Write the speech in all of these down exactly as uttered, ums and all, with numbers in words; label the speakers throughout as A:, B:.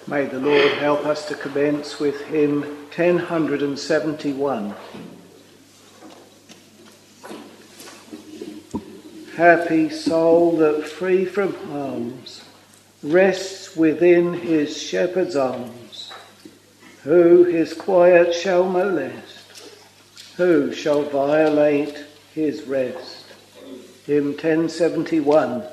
A: May the Lord help us to commence with hymn ten seventy-one. Happy soul that free from harms rests within his shepherd's arms. Who his quiet shall molest? Who shall violate his rest? Hymn ten seventy-one.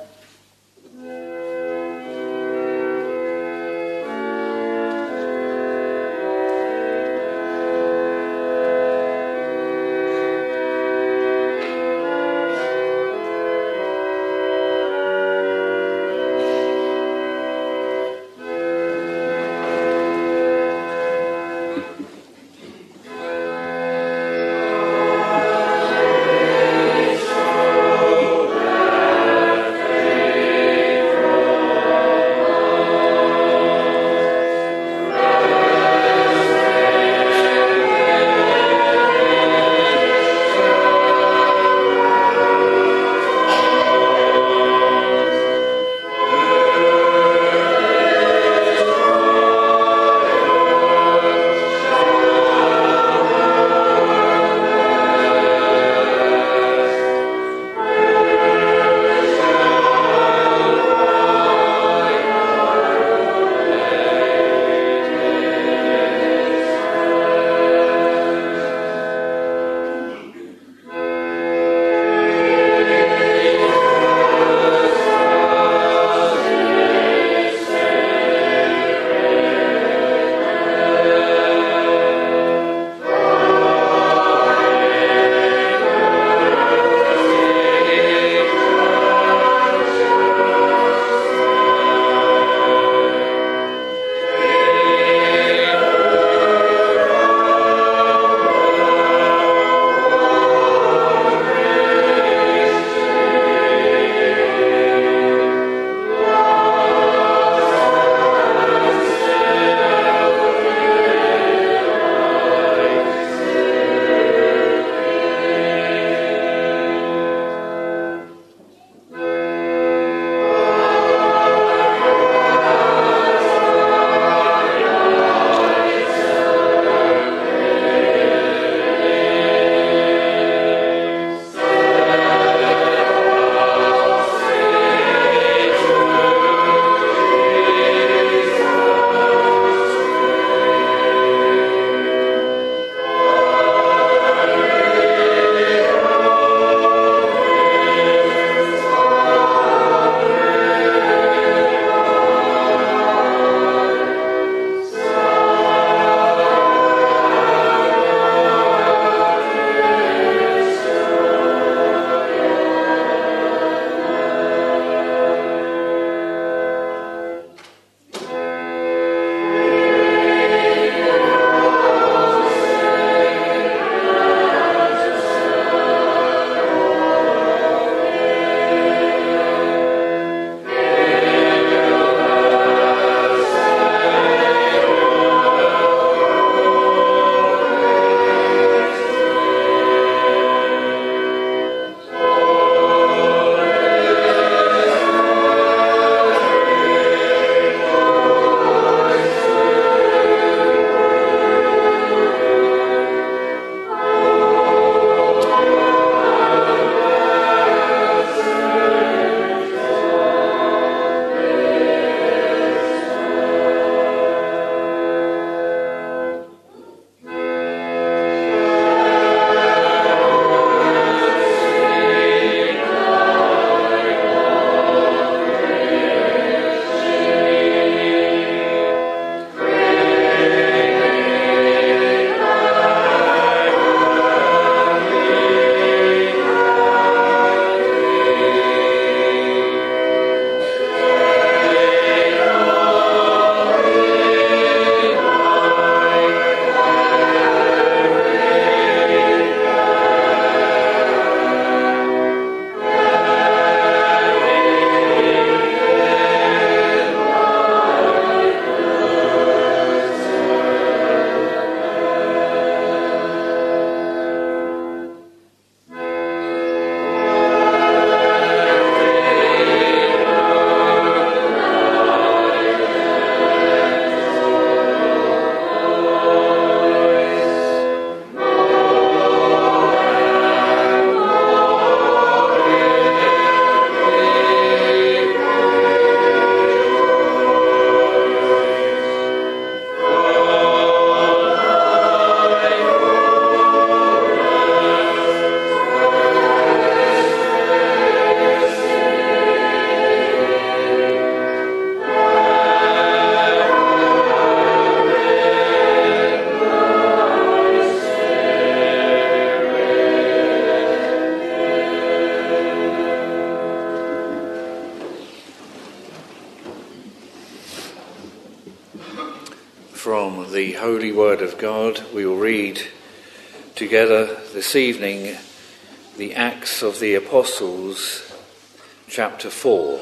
B: from the Holy Word of God, we will read together this evening the Acts of the Apostles, chapter four.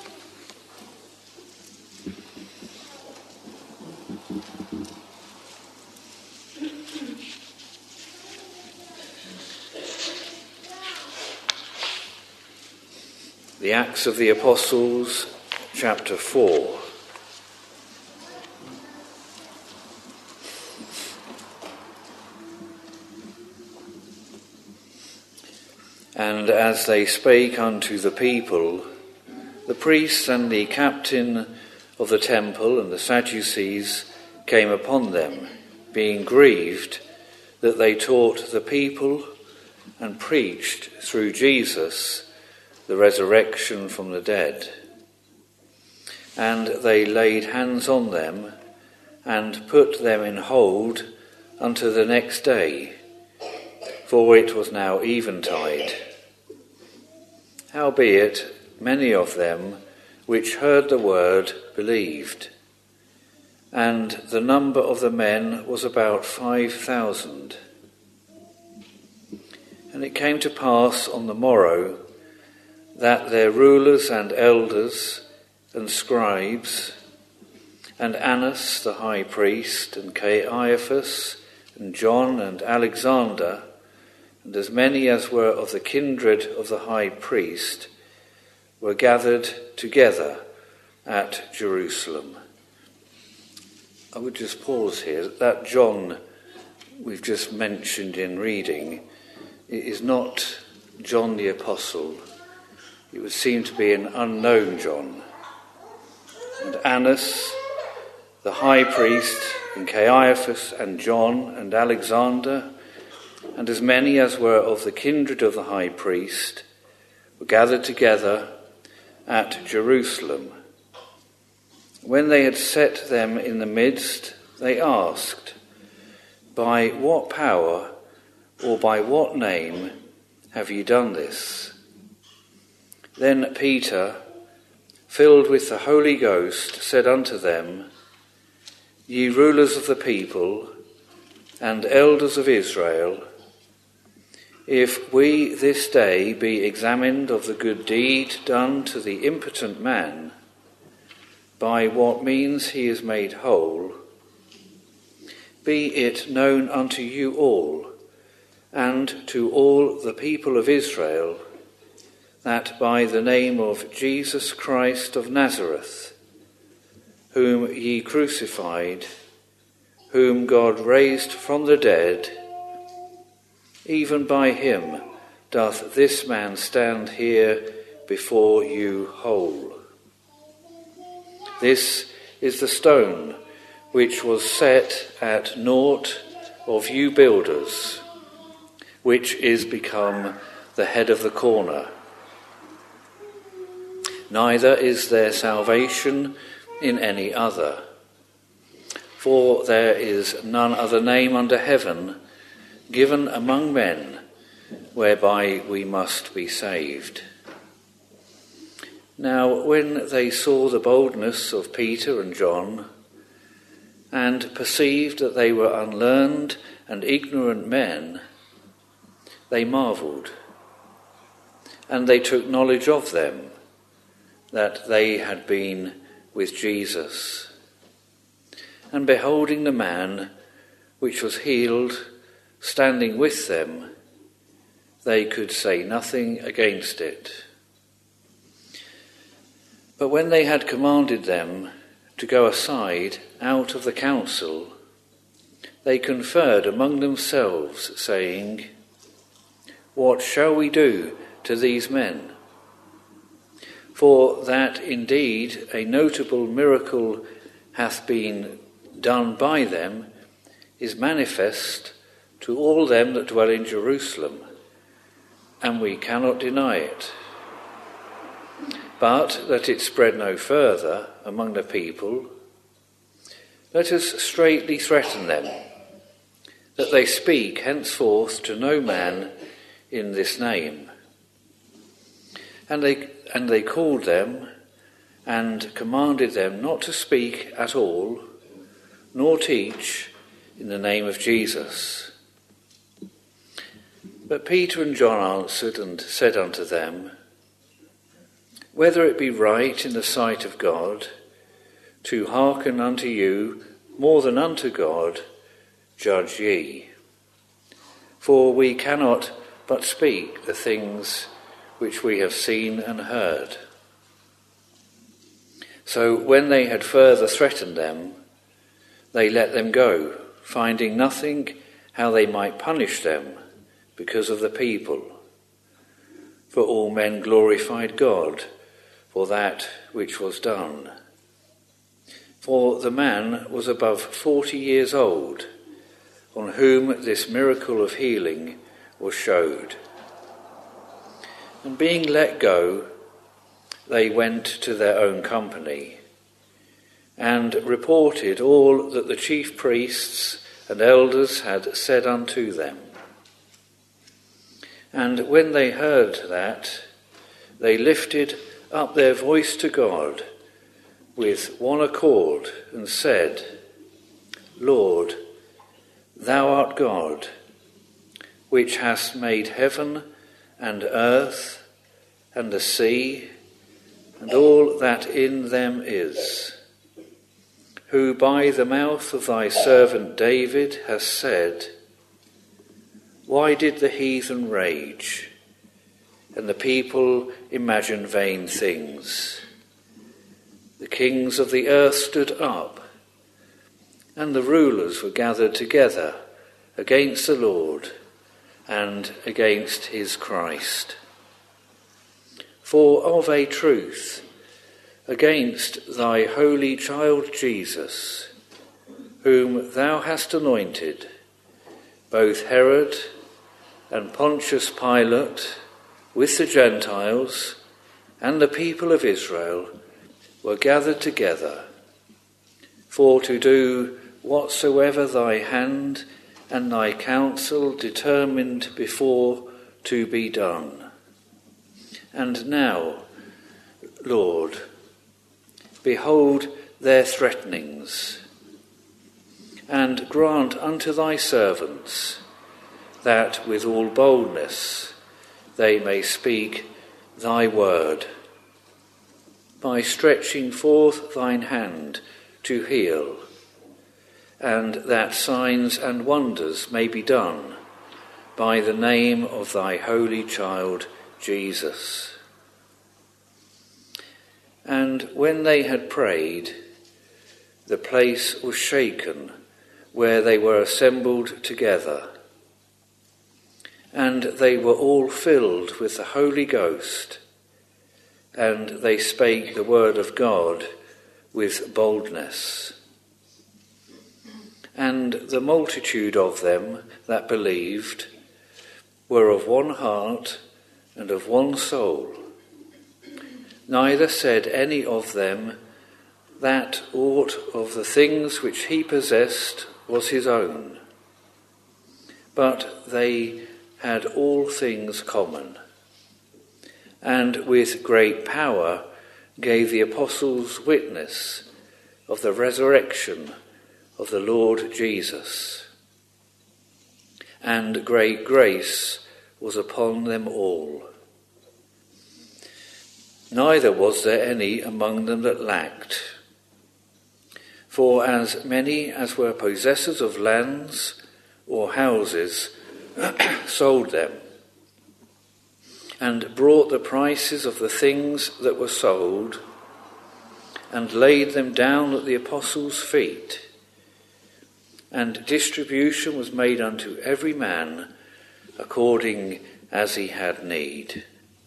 B: The Acts of the Apostles, chapter four. And as they spake unto the people, the priests and the captain of the temple and the Sadducees came upon them, being grieved that they taught the people and preached through Jesus the resurrection from the dead. And they laid hands on them and put them in hold unto the next day, for it was now eventide. Howbeit, many of them which heard the word believed, and the number of the men was about five thousand. And it came to pass on the morrow that their rulers and elders and scribes, and Annas the high priest, and Caiaphas, and John, and Alexander, and as many as were of the kindred of the high priest, were gathered together at Jerusalem. I would just pause here. That John we've just mentioned in reading is not John the Apostle. It would seem to be an unknown John. And Annas, the high priest, and Caiaphas, and John, and Alexander, and as many as were of the kindred of the high priest, were gathered together at Jerusalem. When they had set them in the midst, they asked, By what power or by what name have ye done this? Then Peter, filled with the Holy Ghost, said unto them, Ye rulers of the people and elders of Israel, if we this day be examined of the good deed done to the impotent man, by what means he is made whole, be it known unto you all, and to all the people of Israel, that by the name of Jesus Christ of Nazareth, whom ye crucified, whom God raised from the dead, even by him doth this man stand here before you whole. This is the stone which was set at naught of you builders, which is become the head of the corner. Neither is there salvation in any other, for there is none other name under heaven given among men, whereby we must be saved. Now when they saw the boldness of Peter and John, and perceived that they were unlearned and ignorant men, they marvelled, and they took knowledge of them, that they had been with Jesus. And beholding the man which was healed, standing with them, they could say nothing against it. But when they had commanded them to go aside out of the council, they conferred among themselves, saying, What shall we do to these men? For that indeed a notable miracle hath been done by them is manifest to all them that dwell in Jerusalem, and we cannot deny it. But that it spread no further among the people, let us straitly threaten them, that they speak henceforth to no man in this name. And they and they called them and commanded them not to speak at all, nor teach in the name of Jesus. But Peter and John answered and said unto them, Whether it be right in the sight of God to hearken unto you more than unto God, judge ye. For we cannot but speak the things which we have seen and heard. So when they had further threatened them, they let them go, finding nothing how they might punish them because of the people. For all men glorified God for that which was done. For the man was above forty years old, on whom this miracle of healing was showed. And being let go, they went to their own company, and reported all that the chief priests and elders had said unto them. And when they heard that, they lifted up their voice to God with one accord, and said, Lord, thou art God, which hast made heaven and earth and the sea and all that in them is, who by the mouth of thy servant David has said, Why did the heathen rage, and the people imagine vain things? The kings of the earth stood up, and the rulers were gathered together against the Lord and against his Christ. For of a truth, against thy holy child Jesus, whom thou hast anointed, both Herod and Pontius Pilate, with the Gentiles and the people of Israel, were gathered together, for to do whatsoever thy hand and thy counsel determined before to be done. And now, Lord, behold their threatenings, and grant unto thy servants that with all boldness they may speak thy word, by stretching forth thine hand to heal, and that signs and wonders may be done by the name of thy holy child Jesus. And when they had prayed, the place was shaken where they were assembled together, and they were all filled with the Holy Ghost, and they spake the word of God with boldness. And the multitude of them that believed were of one heart and of one soul. Neither said any of them that aught of the things which he possessed was his own, but they had all things common, and with great power gave the apostles witness of the resurrection of the Lord Jesus. And great grace was upon them all. Neither was there any among them that lacked. For as many as were possessors of lands or houses sold them, and brought the prices of the things that were sold, and laid them down at the apostles' feet. And distribution was made unto every man according as he had need.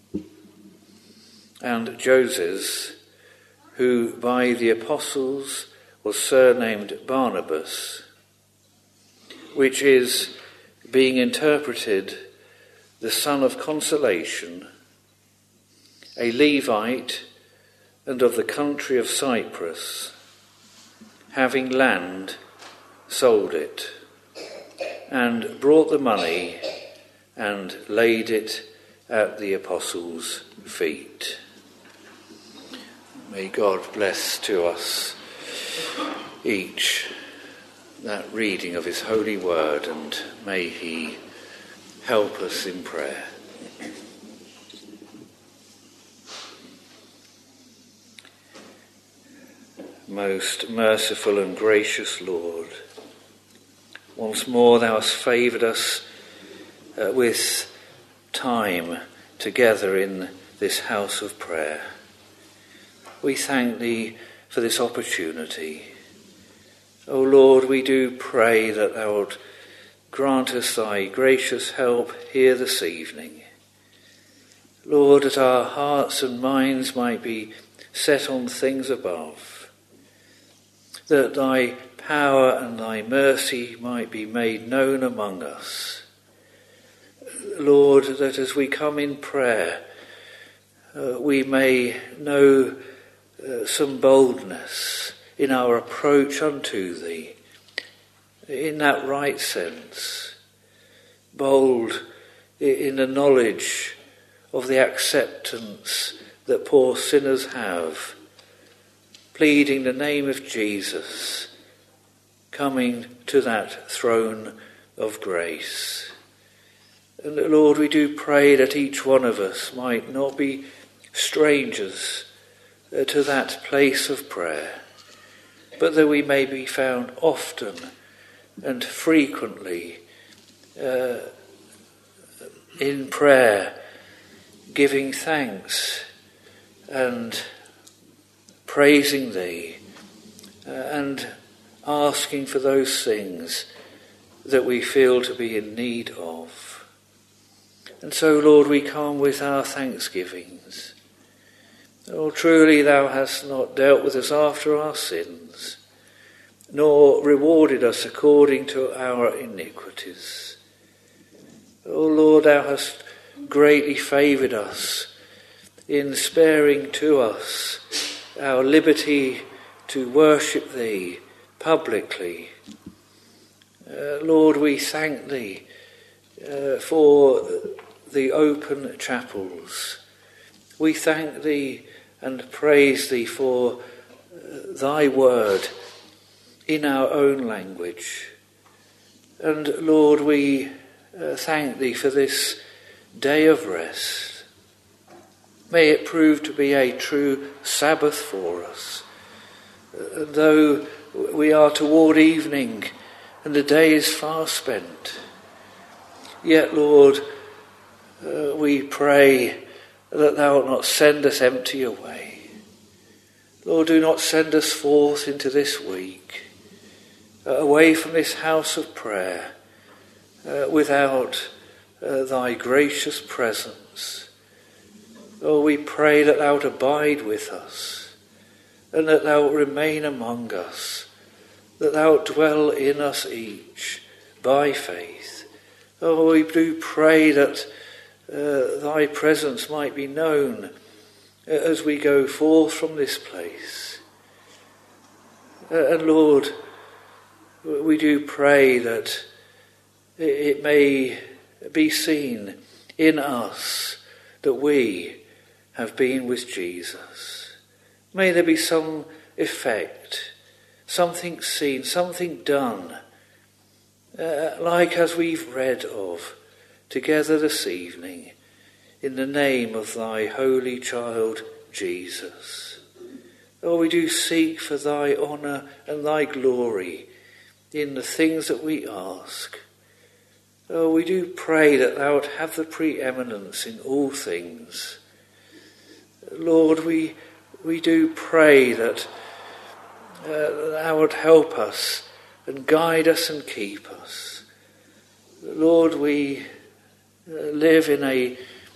B: And Joses, who by the apostles was surnamed Barnabas, which is, being interpreted, the son of consolation, a Levite and of the country of Cyprus, having land, sold it, and brought the money and laid it at the apostles' feet. May God bless to us each that reading of his holy word, and may he help us in prayer. Most merciful and gracious Lord, once more thou hast favoured us uh, with time together in this house of prayer. We thank thee for this opportunity. O Lord, we do pray that thou wilt grant us thy gracious help here this evening. Lord, that our hearts and minds might be set on things above, that thy power and thy mercy might be made known among us. Lord, that as we come in prayer, uh, we may know uh, some boldness in our approach unto thee, in that right sense, bold in the knowledge of the acceptance that poor sinners have, pleading the name of Jesus, coming to that throne of grace. And Lord, we do pray that each one of us might not be strangers to that place of prayer, but that we may be found often and frequently uh, in prayer, giving thanks and praising thee, uh, and asking for those things that we feel to be in need of. And so, Lord, we come with our thanksgivings. Oh, truly thou hast not dealt with us after our sins, nor rewarded us according to our iniquities. O Lord, thou hast greatly favoured us in sparing to us our liberty to worship thee publicly. Uh, Lord, we thank thee uh, for the open chapels. We thank thee and praise thee for uh, thy word in our own language. And Lord, we uh, thank thee for this day of rest. May it prove to be a true Sabbath for us. Uh, though we are toward evening and the day is far spent, yet, Lord, uh, we pray that thou wilt not send us empty away. Lord, do not send us forth into this week, uh, away from this house of prayer, uh, without uh, thy gracious presence. Oh, we pray that thou wilt abide with us, and that thou wilt remain among us, that thou wilt dwell in us each by faith. Oh, we do pray that uh, thy presence might be known as we go forth from this place. Uh, and Lord, we do pray that it may be seen in us that we have been with Jesus. May there be some effect, something seen, something done, uh, like as we've read of together this evening, in the name of thy holy child Jesus. Oh, we do seek for thy honour and thy glory in the things that we ask. Oh, we do pray that thou wilt have the preeminence in all things. Lord, we we do pray that uh, thou wilt help us and guide us and keep us. Lord, we uh, live in a,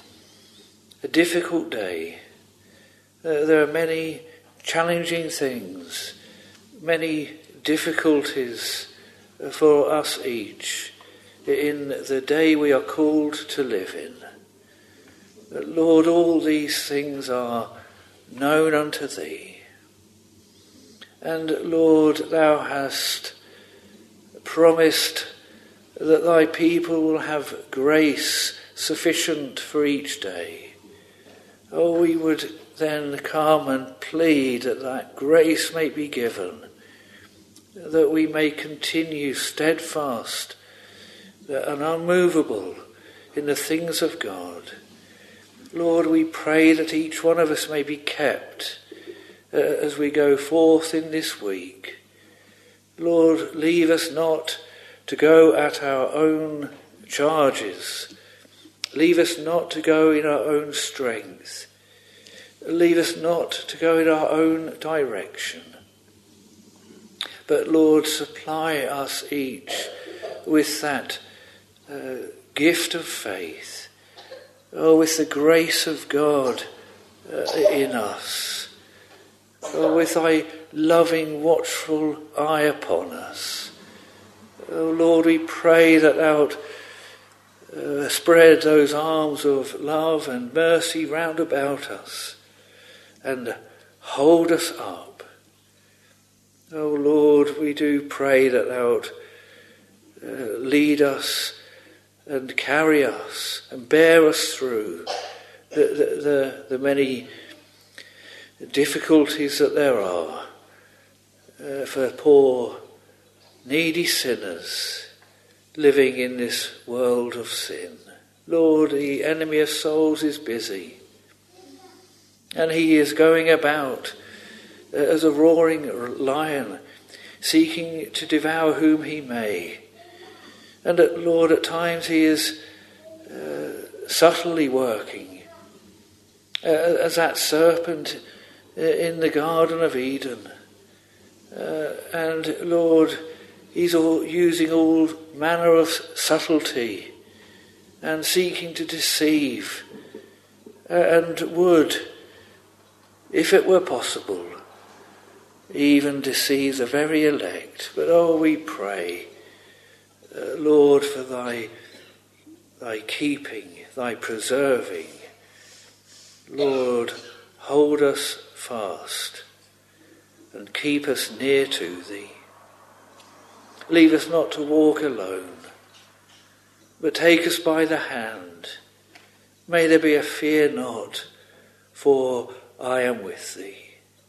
B: a difficult day. Uh, there are many challenging things, many difficulties for us each in the day we are called to live in. But Lord, all these things are known unto thee. And Lord, thou hast promised that thy people will have grace sufficient for each day. Oh, we would then come and plead that that grace may be given that we may continue steadfast and unmovable in the things of God. Lord, we pray that each one of us may be kept uh, as we go forth in this week. Lord, leave us not to go at our own charges. Leave us not to go in our own strength. Leave us not to go in our own direction. But Lord, supply us each with that uh, gift of faith, oh, with the grace of God uh, in us, oh, with thy loving, watchful eye upon us. Oh Lord, we pray that thou uh, spread those arms of love and mercy round about us and hold us up. Oh Lord, we do pray that thou uh, lead us and carry us and bear us through the, the, the, the many difficulties that there are uh, for poor, needy sinners living in this world of sin. Lord, the enemy of souls is busy, and he is going about uh, as a roaring lion, seeking to devour whom he may. And at, Lord, at times he is uh, subtly working, uh, as that serpent in the Garden of Eden. Uh, and Lord, he's all using all manner of subtlety and seeking to deceive, uh, and would, if it were possible, even deceive the very elect. But oh, we pray, uh, Lord, for thy thy keeping, thy preserving. Lord, hold us fast and keep us near to thee. Leave us not to walk alone, but take us by the hand. May there be a fear not, for I am with thee.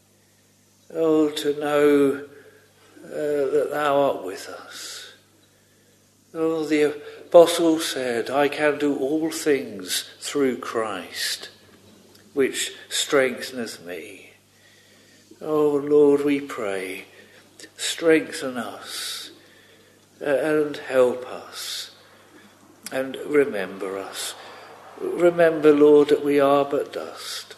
B: Oh, to know uh, that thou art with us. Oh, the apostle said, I can do all things through Christ, which strengtheneth me. Oh, Lord, we pray, strengthen us uh, and help us and remember us. Remember, Lord, that we are but dust.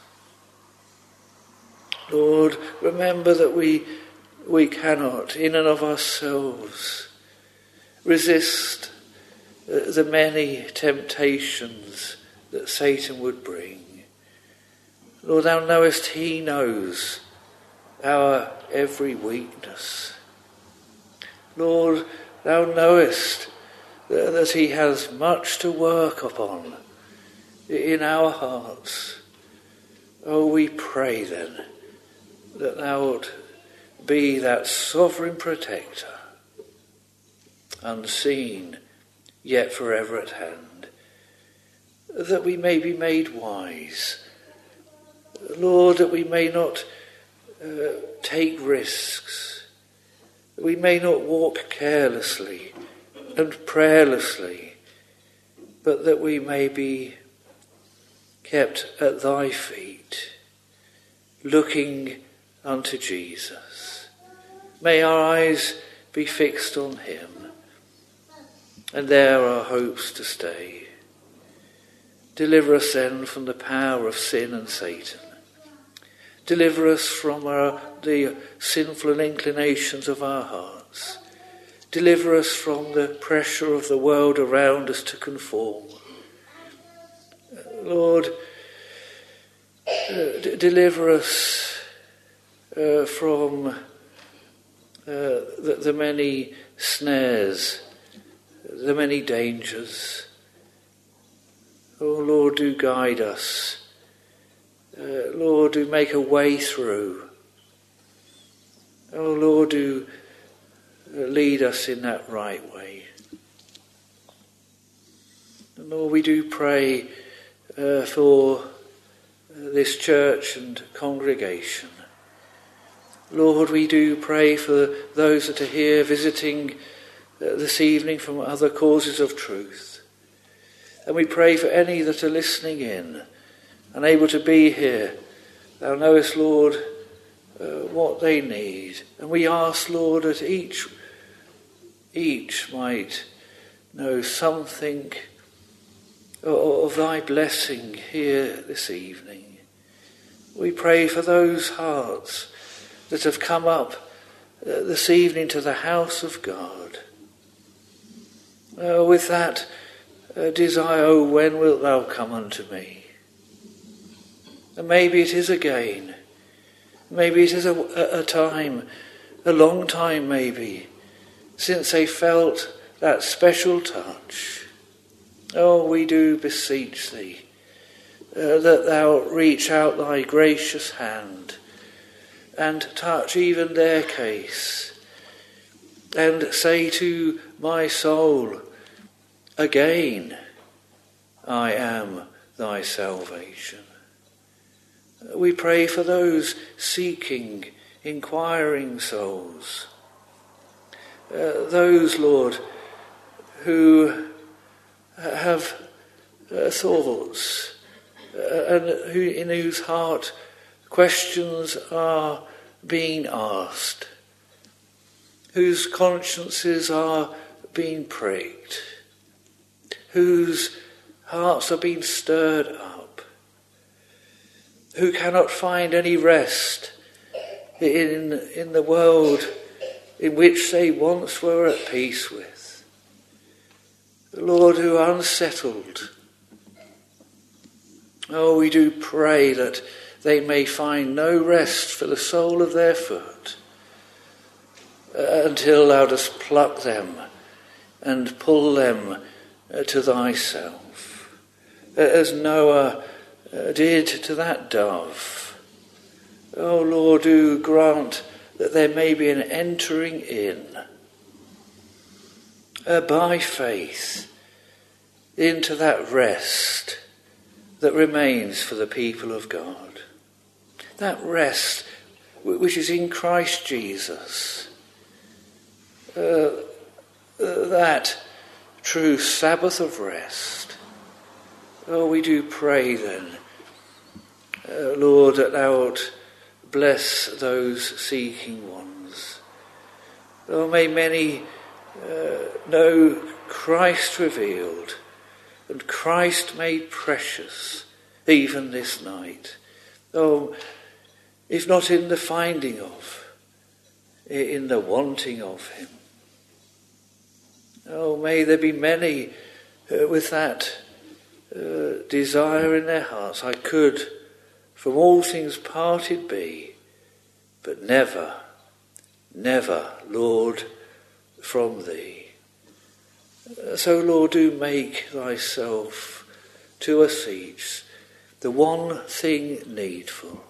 B: Lord, remember that we we cannot, in and of ourselves, resist uh, the many temptations that Satan would bring. Lord, thou knowest he knows our every weakness. Lord, thou knowest that, that he has much to work upon in our hearts. Oh, we pray then that thou wilt be that sovereign protector, unseen yet forever at hand, that we may be made wise. Lord, that we may not uh, take risks, that we may not walk carelessly and prayerlessly, but that we may be kept at thy feet, looking unto Jesus. May our eyes be fixed on him, and there our hopes to stay. Deliver us then from the power of sin and Satan. Deliver us from our, the sinful inclinations of our hearts. Deliver us from the pressure of the world around us to conform. Lord, uh, d- deliver us uh, from uh, the, the many snares, the many dangers. Oh Lord, do guide us. Uh, Lord, do make a way through. Oh Lord, do lead us in that right way. And Lord, we do pray uh, for this church and congregation, Lord, we do pray for those that are here visiting uh, this evening from other causes of truth. And we pray for any that are listening in, unable to be here. Thou knowest, Lord, uh, what they need. And we ask, Lord, that each, each might know something of, of thy blessing here this evening. We pray for those hearts that have come up uh, this evening to the house of God. Uh, with that uh, desire, oh, when wilt thou come unto me? And maybe it is again. Maybe it is a, a, a time, a long time maybe, since they felt that special touch. Oh, we do beseech thee uh, that thou reach out thy gracious hand and touch even their case, and say to my soul, again, I am thy salvation. We pray for those seeking, inquiring souls. Uh, those, Lord, who have uh, thoughts uh, and who, in whose heart questions are being asked, whose consciences are being pricked, whose hearts are being stirred up, who cannot find any rest in, in the world in which they once were at peace with. Lord, who are unsettled. Oh, we do pray that they may find no rest for the sole of their foot uh, until thou dost pluck them and pull them uh, to thyself, uh, as Noah uh, did to that dove. Oh, Lord, do grant that there may be an entering in uh, by faith into that rest that remains for the people of God. That rest which is in Christ Jesus. Uh, uh, that true Sabbath of rest. Oh, we do pray then, uh, Lord, that thou wilt bless those seeking ones. Oh, may many uh, know Christ revealed and Christ made precious even this night. Oh, if not in the finding of, in the wanting of him. Oh, may there be many uh, with that uh, desire in their hearts. I could from all things parted be, but never, never, Lord, from thee. Uh, so, Lord, do make thyself to us each the one thing needful.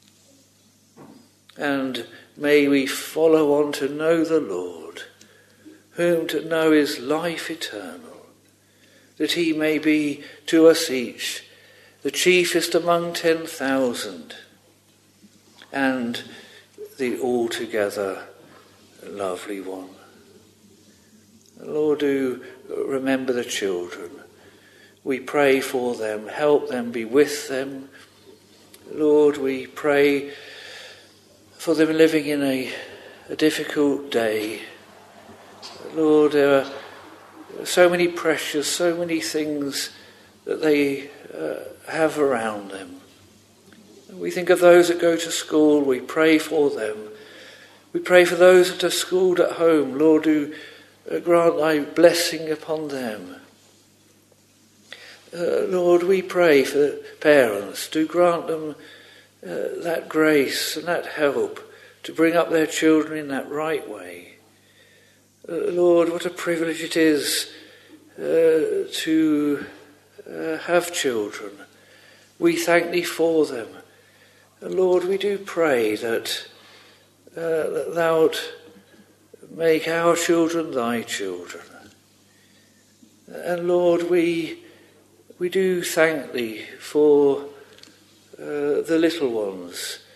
B: And may we follow on to know the Lord, whom to know is life eternal, that he may be to us each the chiefest among ten thousand, and the altogether lovely one. Lord, do remember the children. We pray for them, help them, be with them. Lord, we pray for them living in a, a difficult day. Lord, there are so many pressures, so many things that they uh, have around them. We think of those that go to school, we pray for them. We pray for those that are schooled at home. Lord, do uh, grant thy blessing upon them. Uh, Lord, we pray for parents. Do grant them uh, that grace and that help to bring up their children in that right way. Uh, Lord, what a privilege it is uh, to uh, have children. We thank thee for them. And Lord, we do pray that, uh, that thou wilt make our children thy children. And Lord, we we do thank thee for uh, the little ones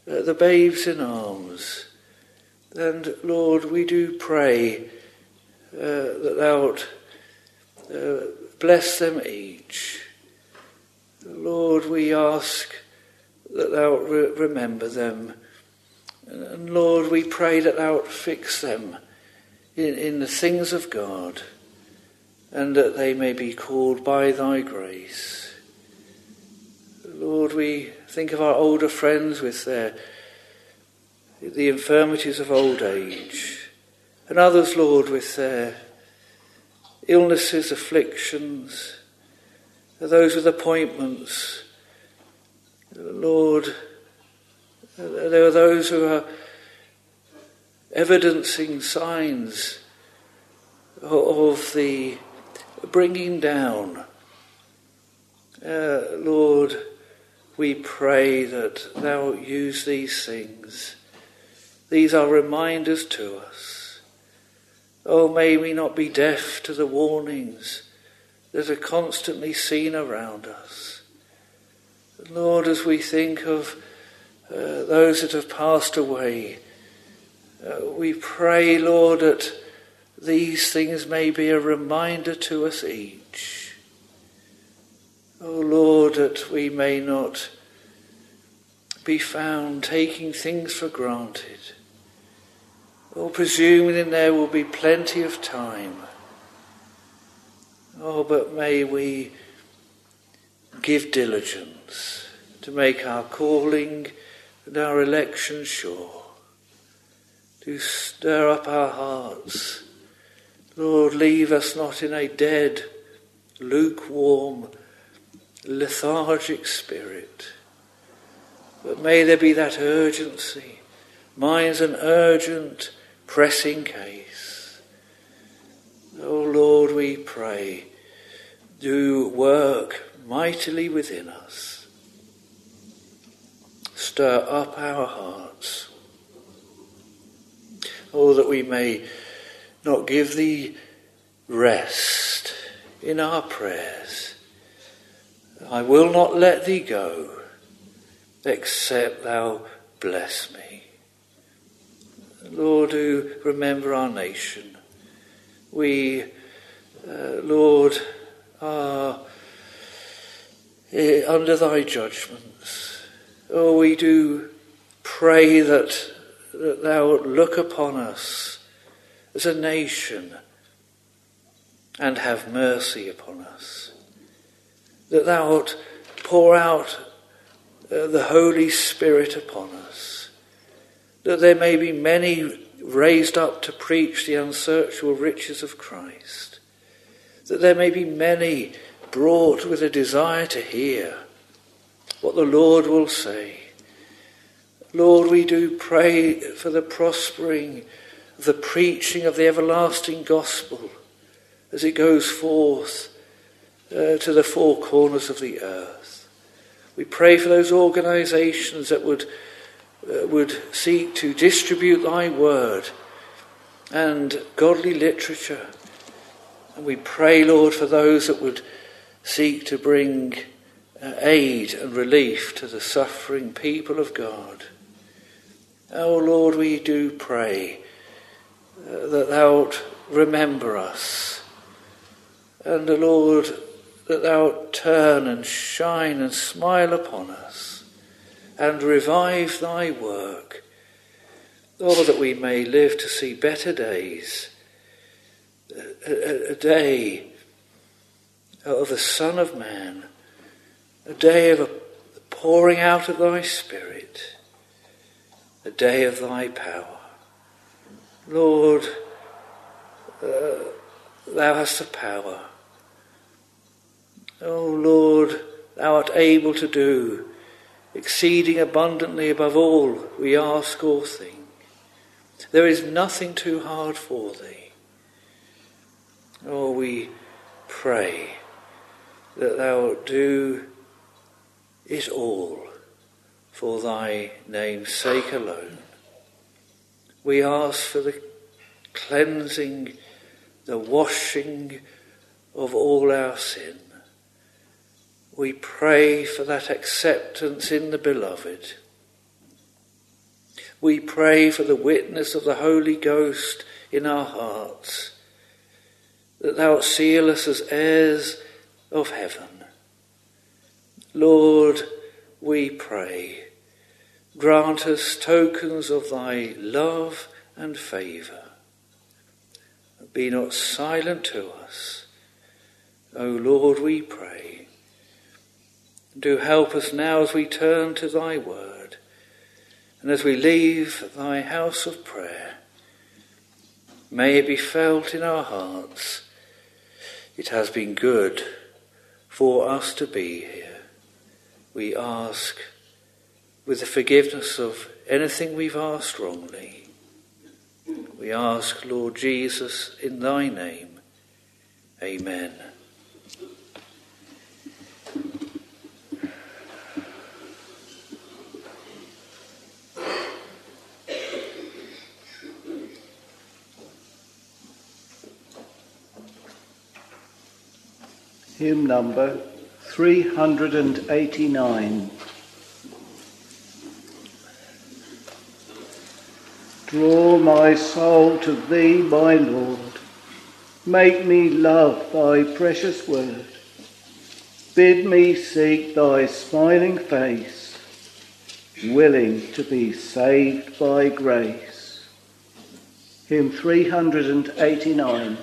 B: uh, the babes in arms. And Lord, we do pray uh, that thou uh, bless them each. Lord, we ask that thou re- remember them. And Lord, we pray that thou fix them in, in the things of God, and that they may be called by thy grace. Lord, we think of our older friends with their the infirmities of old age, and others, Lord, with their illnesses, afflictions, those with appointments. Lord, there are those who are evidencing signs of the bringing down. Uh, Lord, we pray that thou use these things. These are reminders to us. Oh, may we not be deaf to the warnings that are constantly seen around us. Lord, as we think of uh, those that have passed away, uh, we pray, Lord, that these things may be a reminder to us each. Oh, Lord, that we may not be found taking things for granted, or presuming there will be plenty of time. Oh, but may we give diligence to make our calling and our election sure, to stir up our hearts. Lord, leave us not in a dead, lukewarm, lethargic spirit, but may there be that urgency. Mine's an urgent, pressing case. Oh Lord, we pray, do work mightily within us. Stir up our hearts. Oh, that we may not give thee rest in our prayers. I will not let thee go, except thou bless me. Lord, do remember our nation. We, uh, Lord, are uh, under thy judgments. Oh, we do pray that, that thou look upon us as a nation and have mercy upon us. That thou wilt pour out uh, the Holy Spirit upon us. That there may be many raised up to preach the unsearchable riches of Christ. That there may be many brought with a desire to hear what the Lord will say. Lord, we do pray for the prospering of the preaching of the everlasting gospel as it goes forth uh, to the four corners of the earth. We pray for those organisations that would uh, would seek to distribute thy word and godly literature. And we pray, Lord, for those that would seek to bring uh, aid and relief to the suffering people of God. Oh, Lord, we do pray uh, that thou wilt remember us. And, the Lord, that thou wilt turn and shine and smile upon us and revive thy work. Oh, that we may live to see better days. A, a, a day of the Son of Man, a day of a pouring out of thy Spirit, a day of thy power. Lord, uh, thou hast the power. Oh Lord, thou art able to do exceeding abundantly above all we ask or think. There is nothing too hard for thee. Oh, we pray that thou wilt do it all for thy name's sake alone. We ask for the cleansing, the washing of all our sin. We pray for that acceptance in the beloved. we pray for the witness of the Holy Ghost in our hearts, that thou seal us as heirs of heaven. Lord, we pray, grant us tokens of thy love and favour. Be not silent to us, O Lord, we pray. Do help us now as we turn to thy word, and as we leave thy house of prayer. May it be felt in our hearts, it has been good for us to be here. We ask with the forgiveness of anything we've asked wrongly. We ask, Lord Jesus, in thy name. Amen.
A: Hymn number three hundred eighty-nine. Draw my soul to thee, my Lord. Make me love thy precious word. Bid me seek thy smiling face, willing to be saved by grace. Hymn three hundred eighty-nine.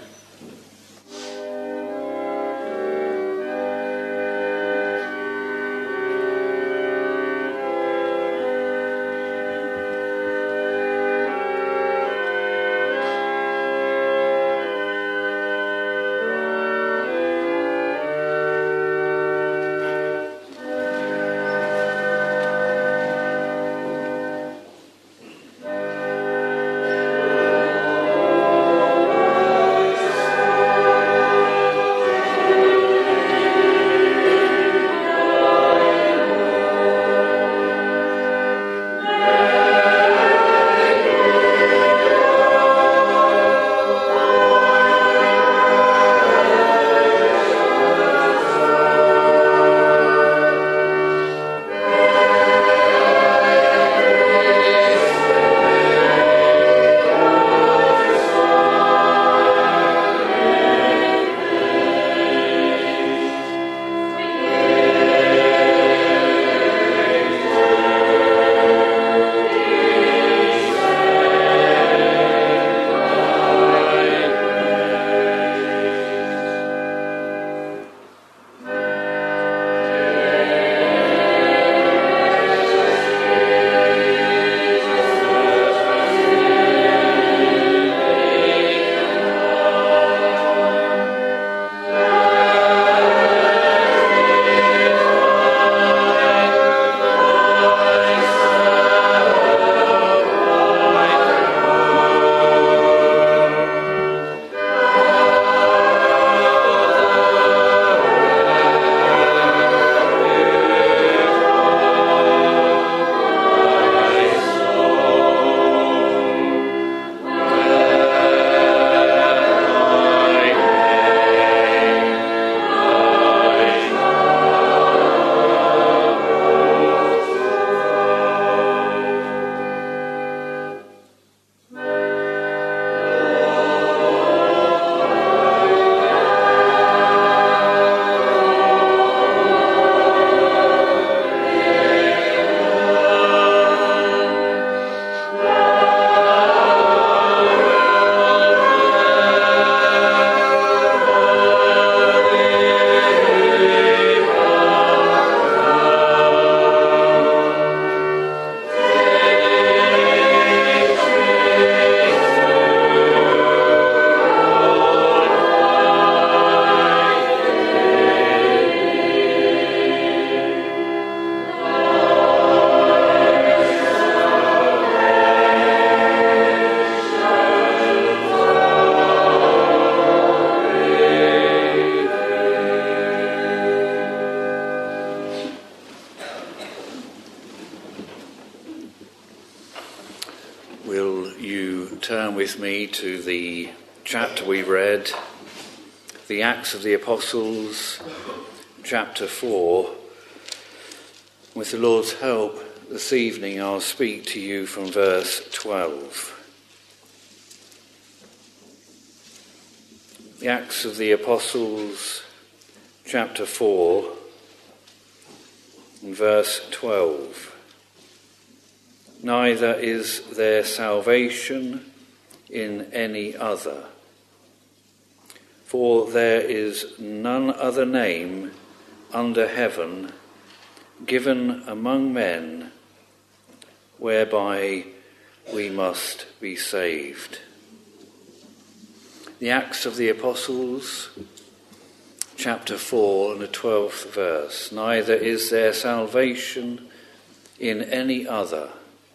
B: turn with me to the chapter we read, the Acts of the Apostles, chapter four. With the Lord's help, this evening I'll speak to you from verse twelve. The Acts of the Apostles, chapter four, and verse twelve. Neither is there salvation in any other, for there is none other name under heaven given among men whereby we must be saved. The Acts of the Apostles, chapter four and the twelfth verse. Neither is there salvation in any other,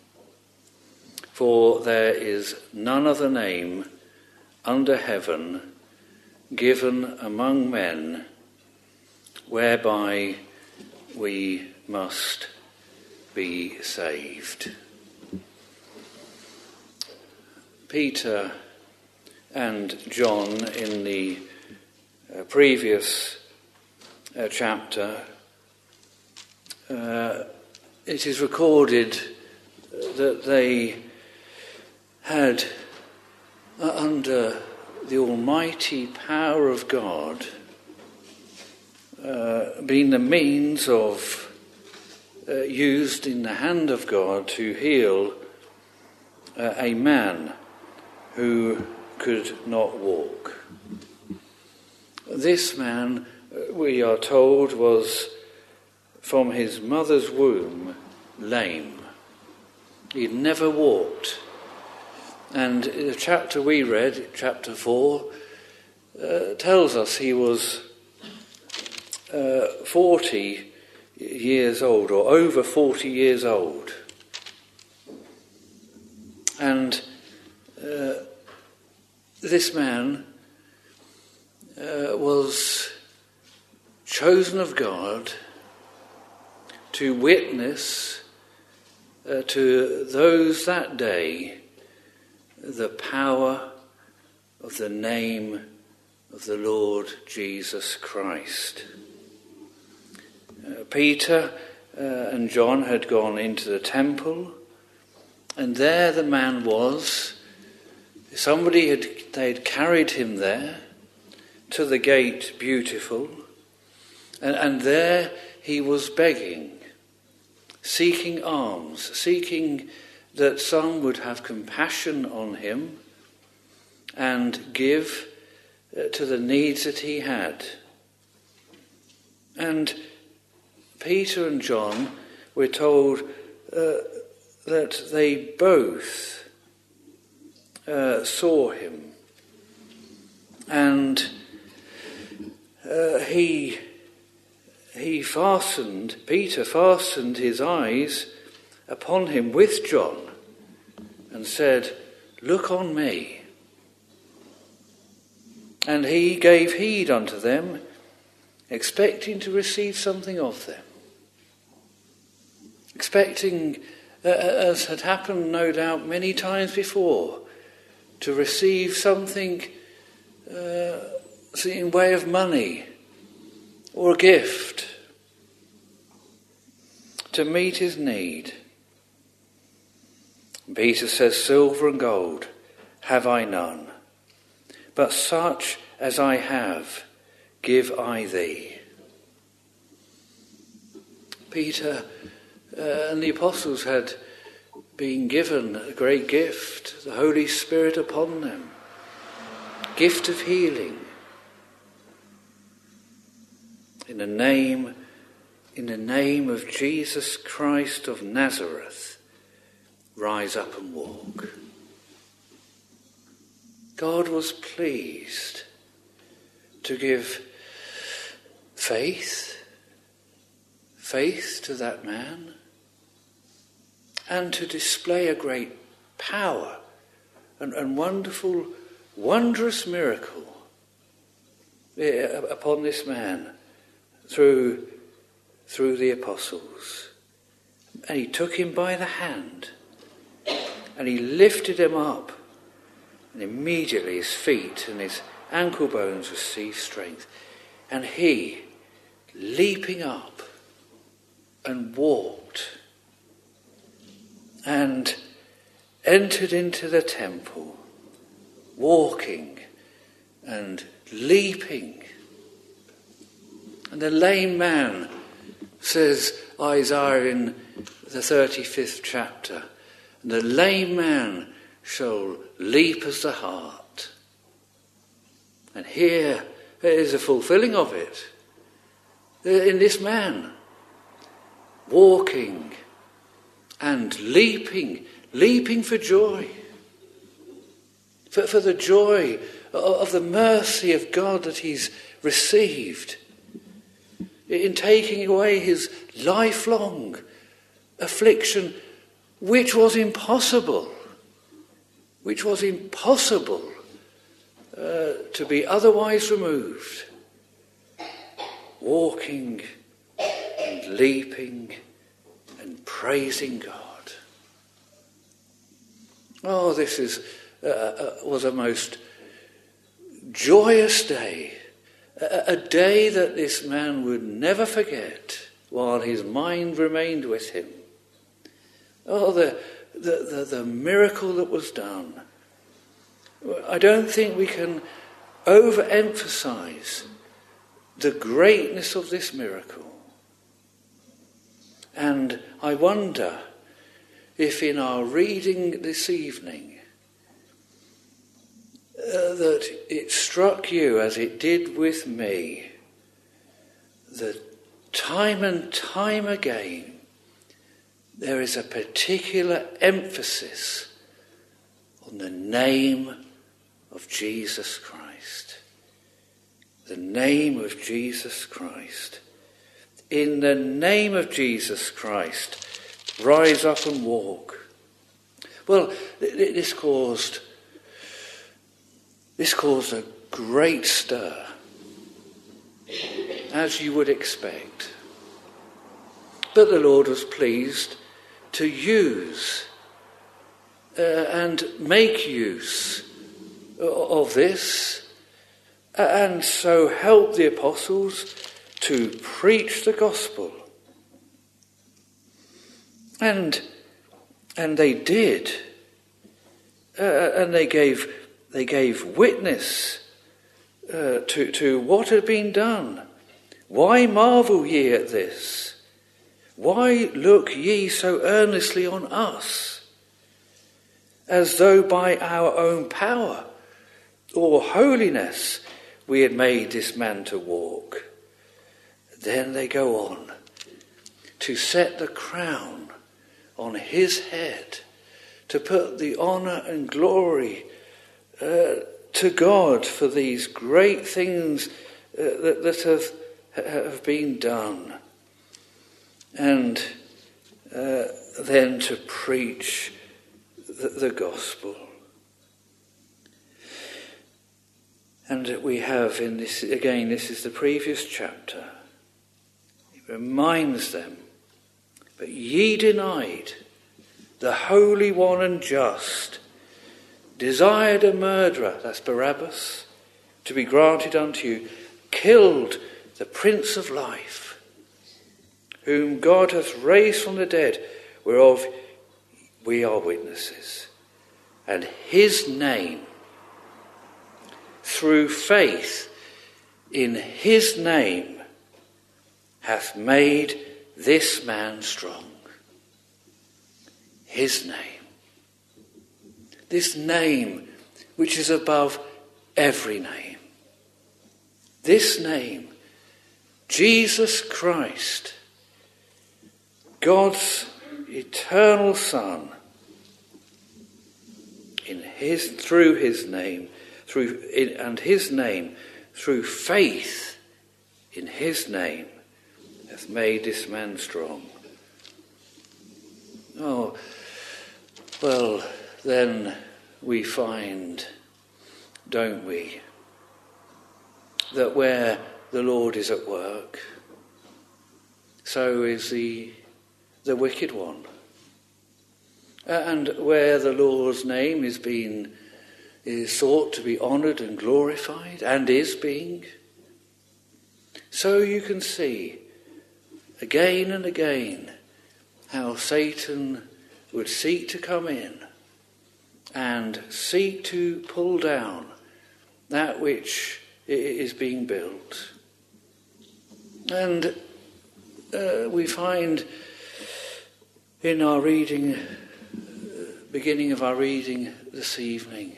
B: for there is none other name under heaven given among men whereby we must be saved. Peter and John in the uh, previous uh, chapter, uh, it is recorded that they had, uh, under the almighty power of God, uh, been the means of, uh, used in the hand of God to heal uh, a man who could not walk. This man, we are told, was from his mother's womb lame. He'd never walked. And the chapter we read, chapter four, uh, tells us he was uh, forty years old, or over forty years old. And uh, this man uh, was chosen of God to witness uh, to those that day the power of the name of the Lord Jesus Christ. Uh, Peter uh, and John had gone into the temple, and there the man was. Somebody had they had carried him there to the gate beautiful, and, and there he was begging, seeking alms, seeking that some would have compassion on him and give uh, to the needs that he had. And Peter and John, we're told uh, that they both uh, saw him, and uh, he he fastened, Peter fastened his eyes upon him with John and said, "Look on me." And he gave heed unto them, expecting to receive something of them. Expecting, uh, as had happened no doubt many times before, to receive something uh, in way of money or a gift to meet his need. Peter says, "Silver and gold have I none, but such as I have give I thee." Peter uh, and the apostles had been given a great gift, the Holy Spirit upon them, gift of healing. In the name, in the name of Jesus Christ of Nazareth, rise up and walk. God was pleased to give faith, faith to that man, and to display a great power and, and wonderful, wondrous miracle upon this man through, through the apostles. And he took him by the hand and he lifted him up, and immediately his feet and his ankle bones received strength. And he, leaping up, and walked and entered into the temple, walking and leaping. And the lame man, says Isaiah in the thirty-fifth chapter, and the lame man shall leap as the hart. And here is a fulfilling of it. In this man, walking and leaping, leaping for joy, for, for the joy of the mercy of God that he's received in taking away his lifelong affliction, which was impossible, which was impossible uh, to be otherwise removed. Walking and leaping and praising God. Oh, this is uh, uh, was a most joyous day, a, a day that this man would never forget while his mind remained with him. Oh, the the, the, the miracle that was done. I don't think we can overemphasize the greatness of this miracle. And I wonder if in our reading this evening uh, that it struck you as it did with me, that time and time again there is a particular emphasis on the name of Jesus Christ. The name of Jesus Christ. In the name of Jesus Christ, rise up and walk. Well, this caused this caused a great stir, as you would expect. But the Lord was pleased to use uh, and make use of this, and so help the apostles to preach the gospel. And and they did. Uh, and they gave they gave witness uh, to, to what had been done. Why marvel ye at this? Why look ye so earnestly on us, as though by our own power or holiness we had made this man to walk? Then they go on to set the crown on his head, to put the honour and glory uh, to God for these great things uh, that, that have, have been done. And uh, then to preach the, the gospel. And we have in this, again, this is the previous chapter. It reminds them, but ye denied the Holy One and Just, desired a murderer, that's Barabbas, to be granted unto you, killed the Prince of Life, whom God hath raised from the dead, whereof we are witnesses. And his name, through faith in his name, hath made this man strong. His name. This name which is above every name. This name, Jesus Christ, God's eternal Son, in his through his name, through in, and his name, through faith in his name, hath made this man strong. Oh, well, then we find, don't we, that where the Lord is at work, so is the the wicked one. And where the Lord's name is being is sought to be honoured and glorified, and is being, so you can see again and again how Satan would seek to come in and seek to pull down that which is being built. And uh, we find in our reading, uh, beginning of our reading this evening,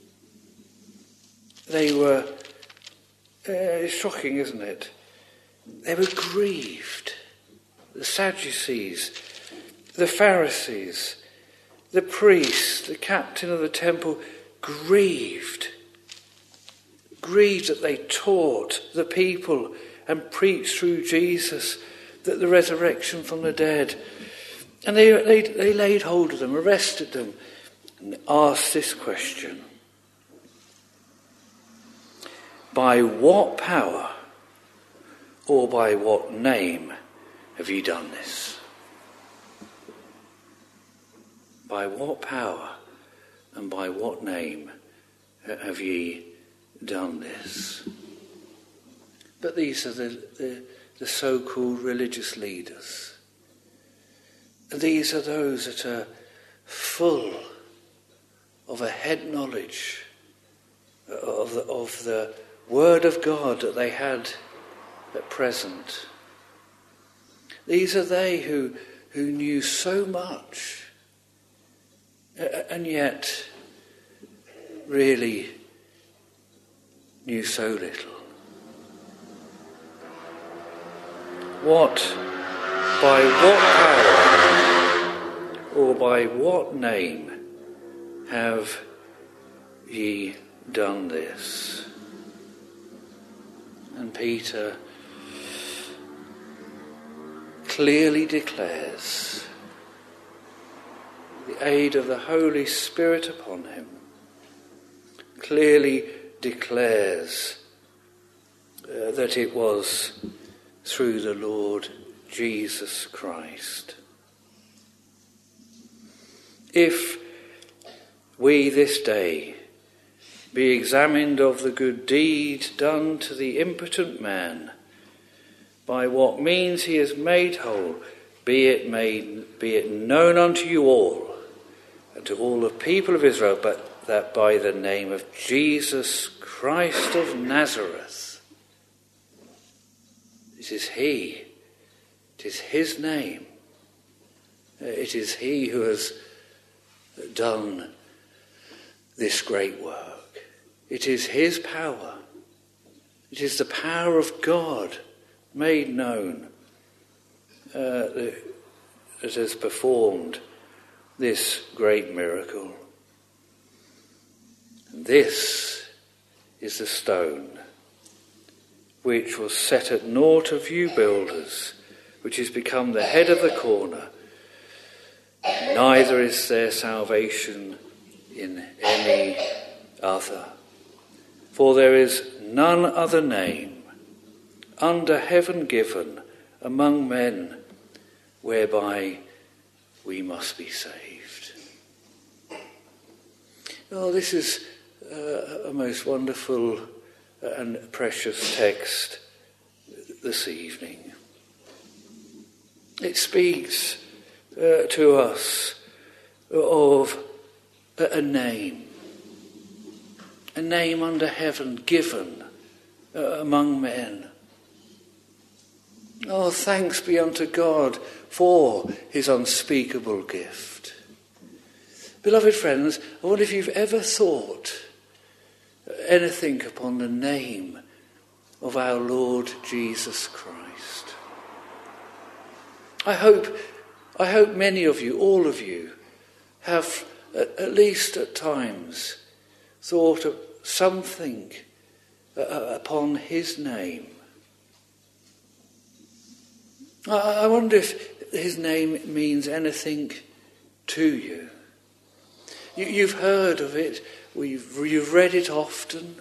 B: they were, uh, it's shocking, isn't it? They were grieved. The Sadducees, the Pharisees, the priest, the captain of the temple, grieved. Grieved that they taught the people and preached through Jesus that the resurrection from the dead. And they, they, they laid hold of them, arrested them, and asked this question: by what power or by what name have ye done this? By what power and by what name have ye done this? But these are the, the, the so-called religious leaders. These are those that are full of a head knowledge of the, of the Word of God that they had at present. These are they who, who knew so much and yet really knew so little. What, by what power or by what name have ye done this? And Peter clearly declares, the aid of the Holy Spirit upon him, clearly declares uh, that it was through the Lord Jesus Christ. If we this day be examined of the good deed done to the impotent man, by what means he is made whole, be it made, be it known unto you all, and to all the people of Israel, but that by the name of Jesus Christ of Nazareth, it is he, it is his name, it is he who has done this great work. It is his power. It is the power of God made known uh, that has performed this great miracle. This is the stone which was set at naught of you builders, which is become the head of the corner. Neither is there salvation in any other. For there is none other name under heaven given among men whereby we must be saved. Oh, this is uh, a most wonderful and precious text this evening. It speaks uh, to us of a name, a name under heaven given uh, among men. Oh, thanks be unto God for his unspeakable gift. Beloved friends, I wonder if you've ever thought anything upon the name of our Lord Jesus Christ. I hope, I hope many of you, all of you, have at, at least at times thought of something uh, upon his name. I, I wonder if his name means anything to you. you you've heard of it, we've, you've read it often.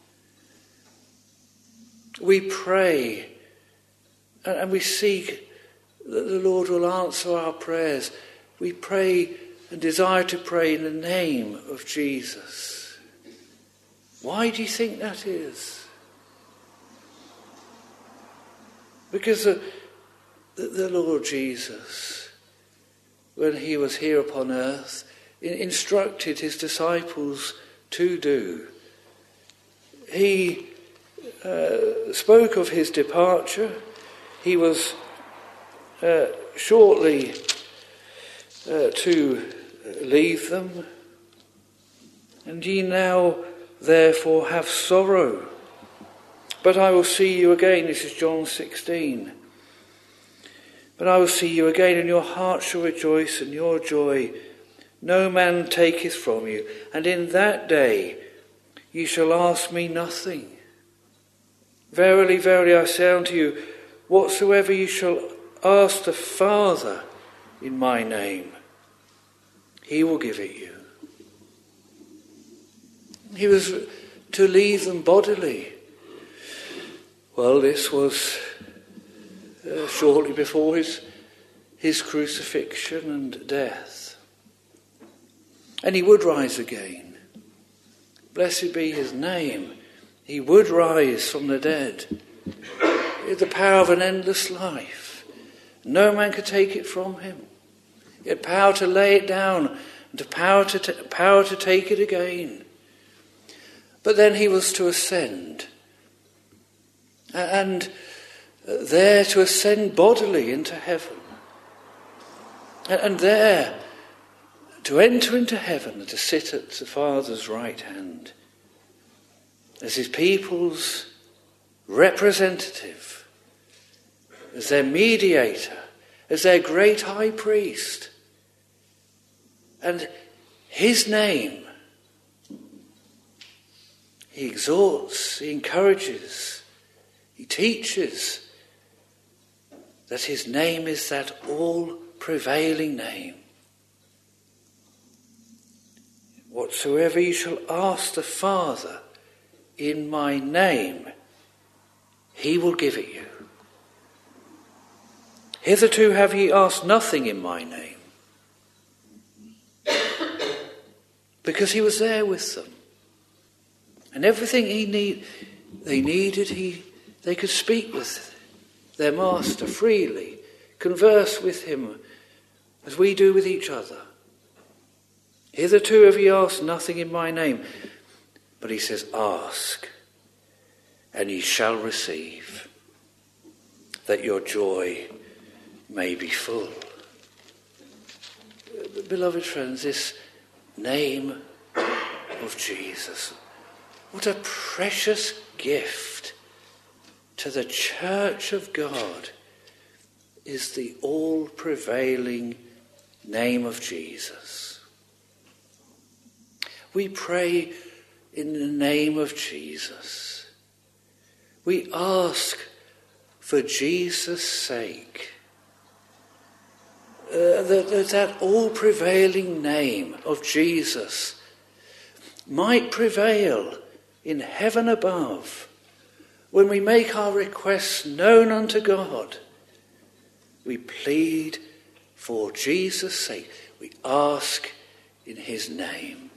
B: We pray and, and we seek that the Lord will answer our prayers. We pray and desire to pray in the name of Jesus. Why do you think that is? Because the, the, the Lord Jesus when he was here upon earth, instructed his disciples to do. He uh, spoke of his departure. He was uh, shortly uh, to leave them. And ye now therefore have sorrow, but I will see you again. This is John sixteen. But I will see you again, and your heart shall rejoice, and your joy no man taketh from you. And in that day ye shall ask me nothing. Verily, verily, I say unto you, whatsoever ye shall ask the Father in my name, he will give it you. He was to leave them bodily. Well, this was uh, shortly before his, his crucifixion and death. And he would rise again. Blessed be his name. He would rise from the dead. The power of an endless life. No man could take it from him. He had power to lay it down and to power to t- power to take it again. But then he was to ascend. And there to ascend bodily into heaven. And there to enter into heaven and to sit at the Father's right hand as his people's representative, as their mediator, as their great high priest. And his name, he exhorts, he encourages, he teaches that his name is that all-prevailing name. Whatsoever you shall ask the Father in my name, he will give it you. Hitherto have ye asked nothing in my name. Because he was there with them. And everything he need, they needed, he, they could speak with their master freely, converse with him as we do with each other. Hitherto have ye asked nothing in my name. But he says, ask, and ye shall receive, that your joy may be full. Beloved friends, this name of Jesus, what a precious gift to the Church of God is the all-prevailing name of Jesus. We pray in the name of Jesus. We ask for Jesus' sake uh, that that all-prevailing name of Jesus might prevail in heaven above. When we make our requests known unto God, we plead for Jesus' sake. We ask in his name.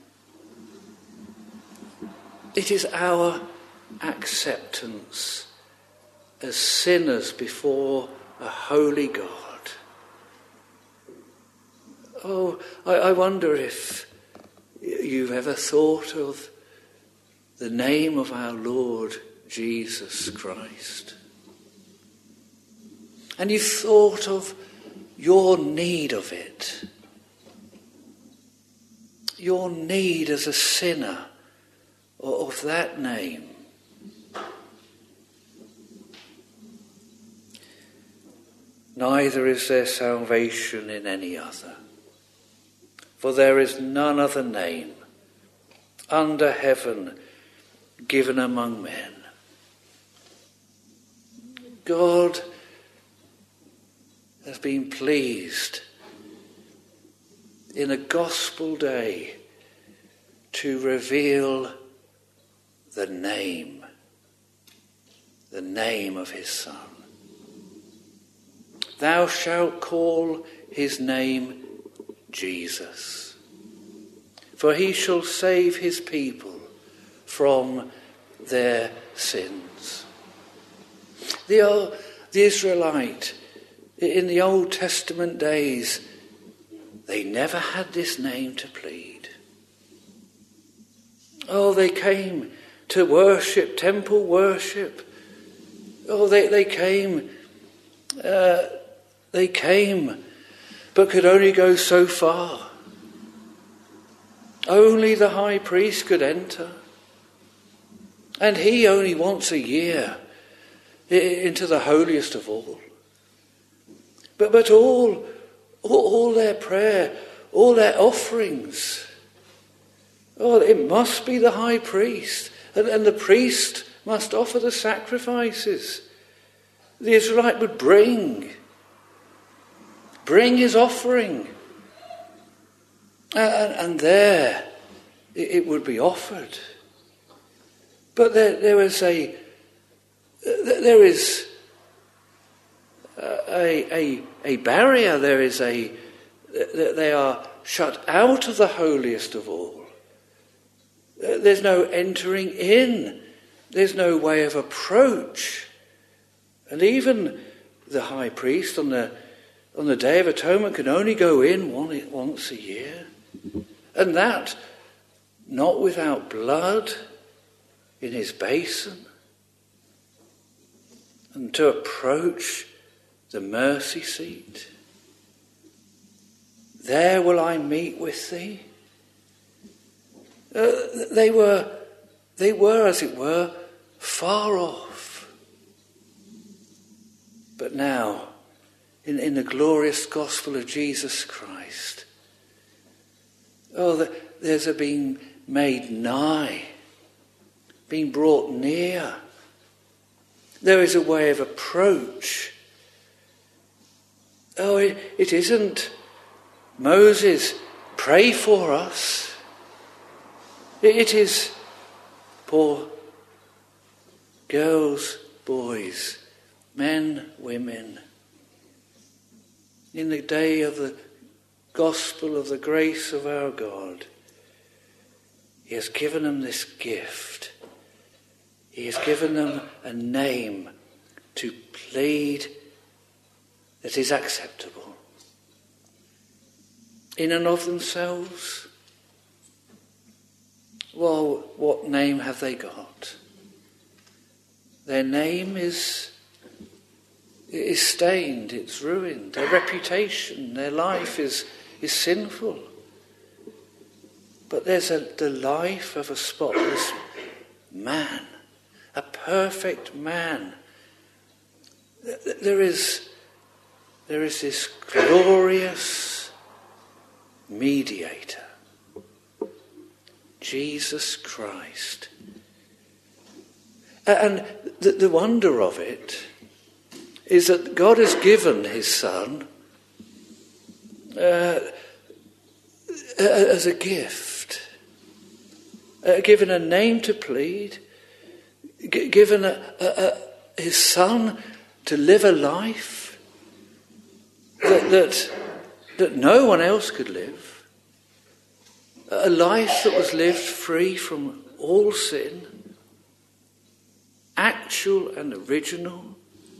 B: It is our acceptance as sinners before a holy God. Oh, I, I wonder if you've ever thought of the name of our Lord Jesus Christ. And you've thought of your need of it. Your need as a sinner of that name. Neither is there salvation in any other, for there is none other name under heaven given among men. God has been pleased in a gospel day to reveal the name, the name of his Son. Thou shalt call his name Jesus, for he shall save his people from their sins. The, the Israelite in the Old Testament days they never had this name to plead. Oh, they came to worship, temple worship. Oh, they, they came, uh, they came, but could only go so far. Only the high priest could enter. And he only once a year into the holiest of all. But but all, all, all their prayer, all their offerings, oh, it must be the high priest. And, and the priest must offer the sacrifices. The Israelite would bring, bring his offering. And, and there it, it would be offered. But there, there was a, there is a, a, a barrier. There is a, they are shut out of the holiest of all. There's no entering in. There's no way of approach. And even the high priest on the on the Day of Atonement can only go in one, once a year. And that not without blood in his basin, and to approach the mercy seat. There will I meet with thee. Uh, they were, they were, as it were, far off. But now, in, in the glorious gospel of Jesus Christ, oh, there's a being made nigh, being brought near. There is a way of approach. Oh, it, it isn't Moses, pray for us. It, it is poor girls, boys, men, women. In the day of the gospel of the grace of our God, he has given them this gift. He has given them a name to plead that is acceptable. In and of themselves, well, what name have they got? Their name is, is stained, it's ruined. Their reputation, their life is, is sinful. But there's a, the life of a spotless man. A perfect man. There is, there is this glorious mediator, Jesus Christ. And the, the wonder of it is that God has given his Son uh, as a gift, uh, given a name to plead, given a, a, a, his Son to live a life that, that that no one else could live, a life that was lived free from all sin, actual and original,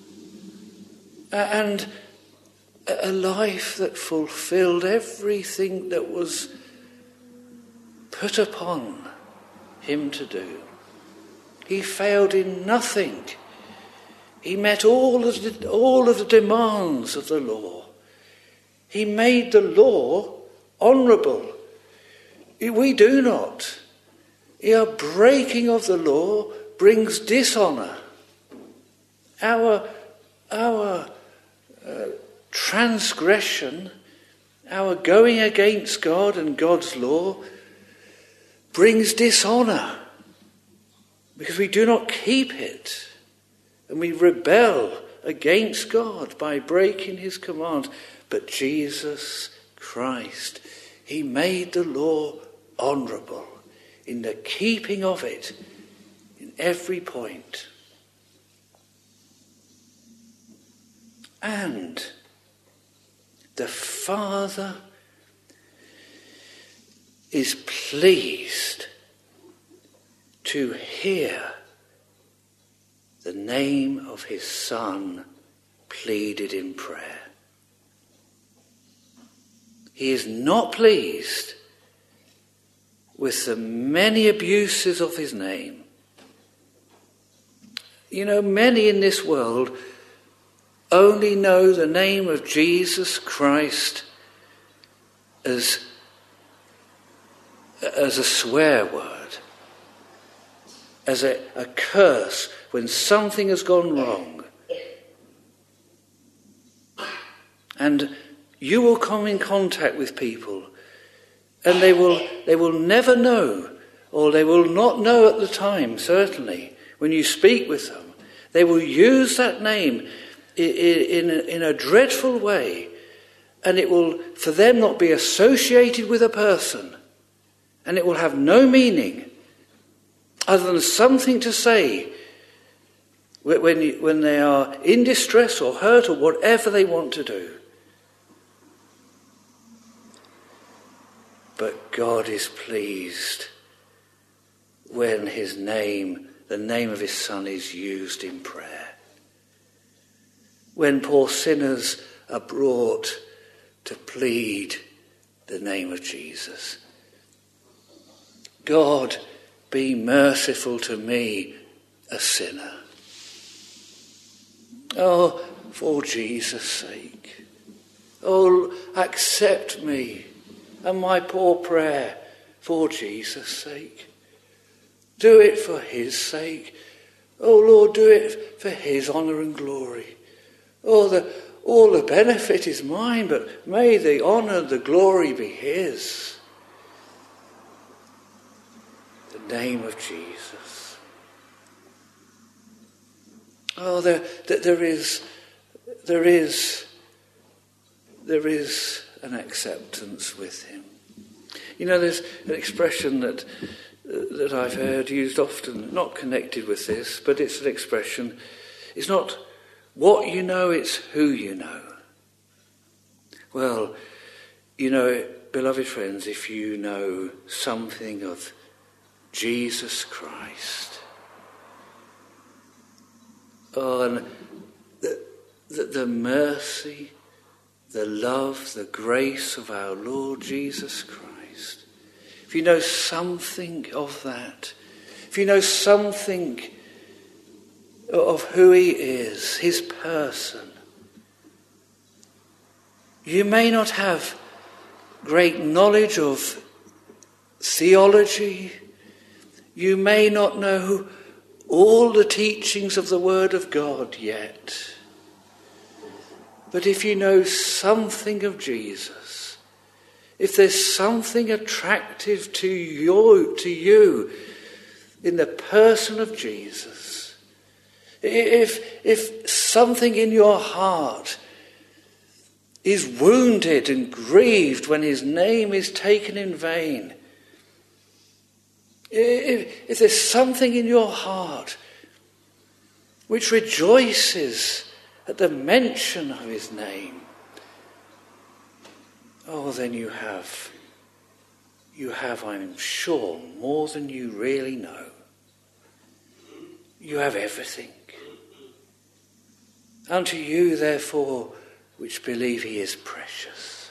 B: and a life that fulfilled everything that was put upon him to do. He failed in nothing. He met all of the, all of the demands of the law. He made the law honourable. We do not. Our breaking of the law brings dishonour. Our, our uh, transgression, our going against God and God's law brings dishonour. Because we do not keep it, and we rebel against God by breaking his command. But Jesus Christ, he made the law honourable in the keeping of it in every point. And the Father is pleased to hear the name of his Son pleaded in prayer. He is not pleased with the many abuses of his name. You know, many in this world only know the name of Jesus Christ as, as a swear word, as a, a curse when something has gone wrong. And you will come in contact with people and they will they will never know, or they will not know at the time, certainly, when you speak with them. They will use that name in, in, in a dreadful way, and it will, for them, not be associated with a person, and it will have no meaning other than something to say when, you, when they are in distress or hurt or whatever they want to do. But God is pleased when his name, the name of his Son, is used in prayer. When poor sinners are brought to plead the name of Jesus. God, be merciful to me, a sinner. Oh, for Jesus' sake. Oh, accept me and my poor prayer for Jesus' sake. Do it for his sake. Oh Lord, do it for his honour and glory. Oh, the, all the benefit is mine, but may the honour and the glory be his. The name of Jesus. Oh, there, there is, there is, there is an acceptance with him. You know, there's an expression that uh, that I've heard used often, not connected with this, but it's an expression. It's not what you know, it's who you know. Well, you know, beloved friends, if you know something of Jesus Christ, oh, and the, the, the mercy, the love, the grace of our Lord Jesus Christ, if you know something of that, if you know something of who he is, his person, you may not have great knowledge of theology, you may not know all the teachings of the Word of God yet, but if you know something of Jesus, if there's something attractive to you, to you in the person of Jesus, if, if something in your heart is wounded and grieved when his name is taken in vain, if, if there's something in your heart which rejoices at the mention of his name, oh, then you have, you have, I'm sure, more than you really know. You have everything. Unto you, therefore, which believe he is precious.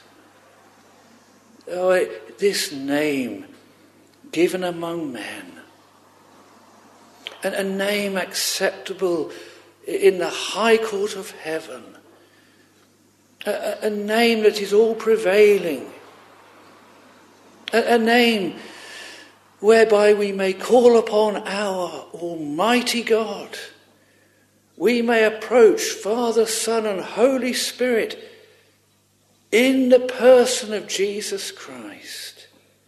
B: Oh, this name given among men, and a name acceptable in the high court of heaven, a, a name that is all prevailing, a, a name whereby we may call upon our Almighty God. We may approach Father, Son, and Holy Spirit in the person of Jesus Christ.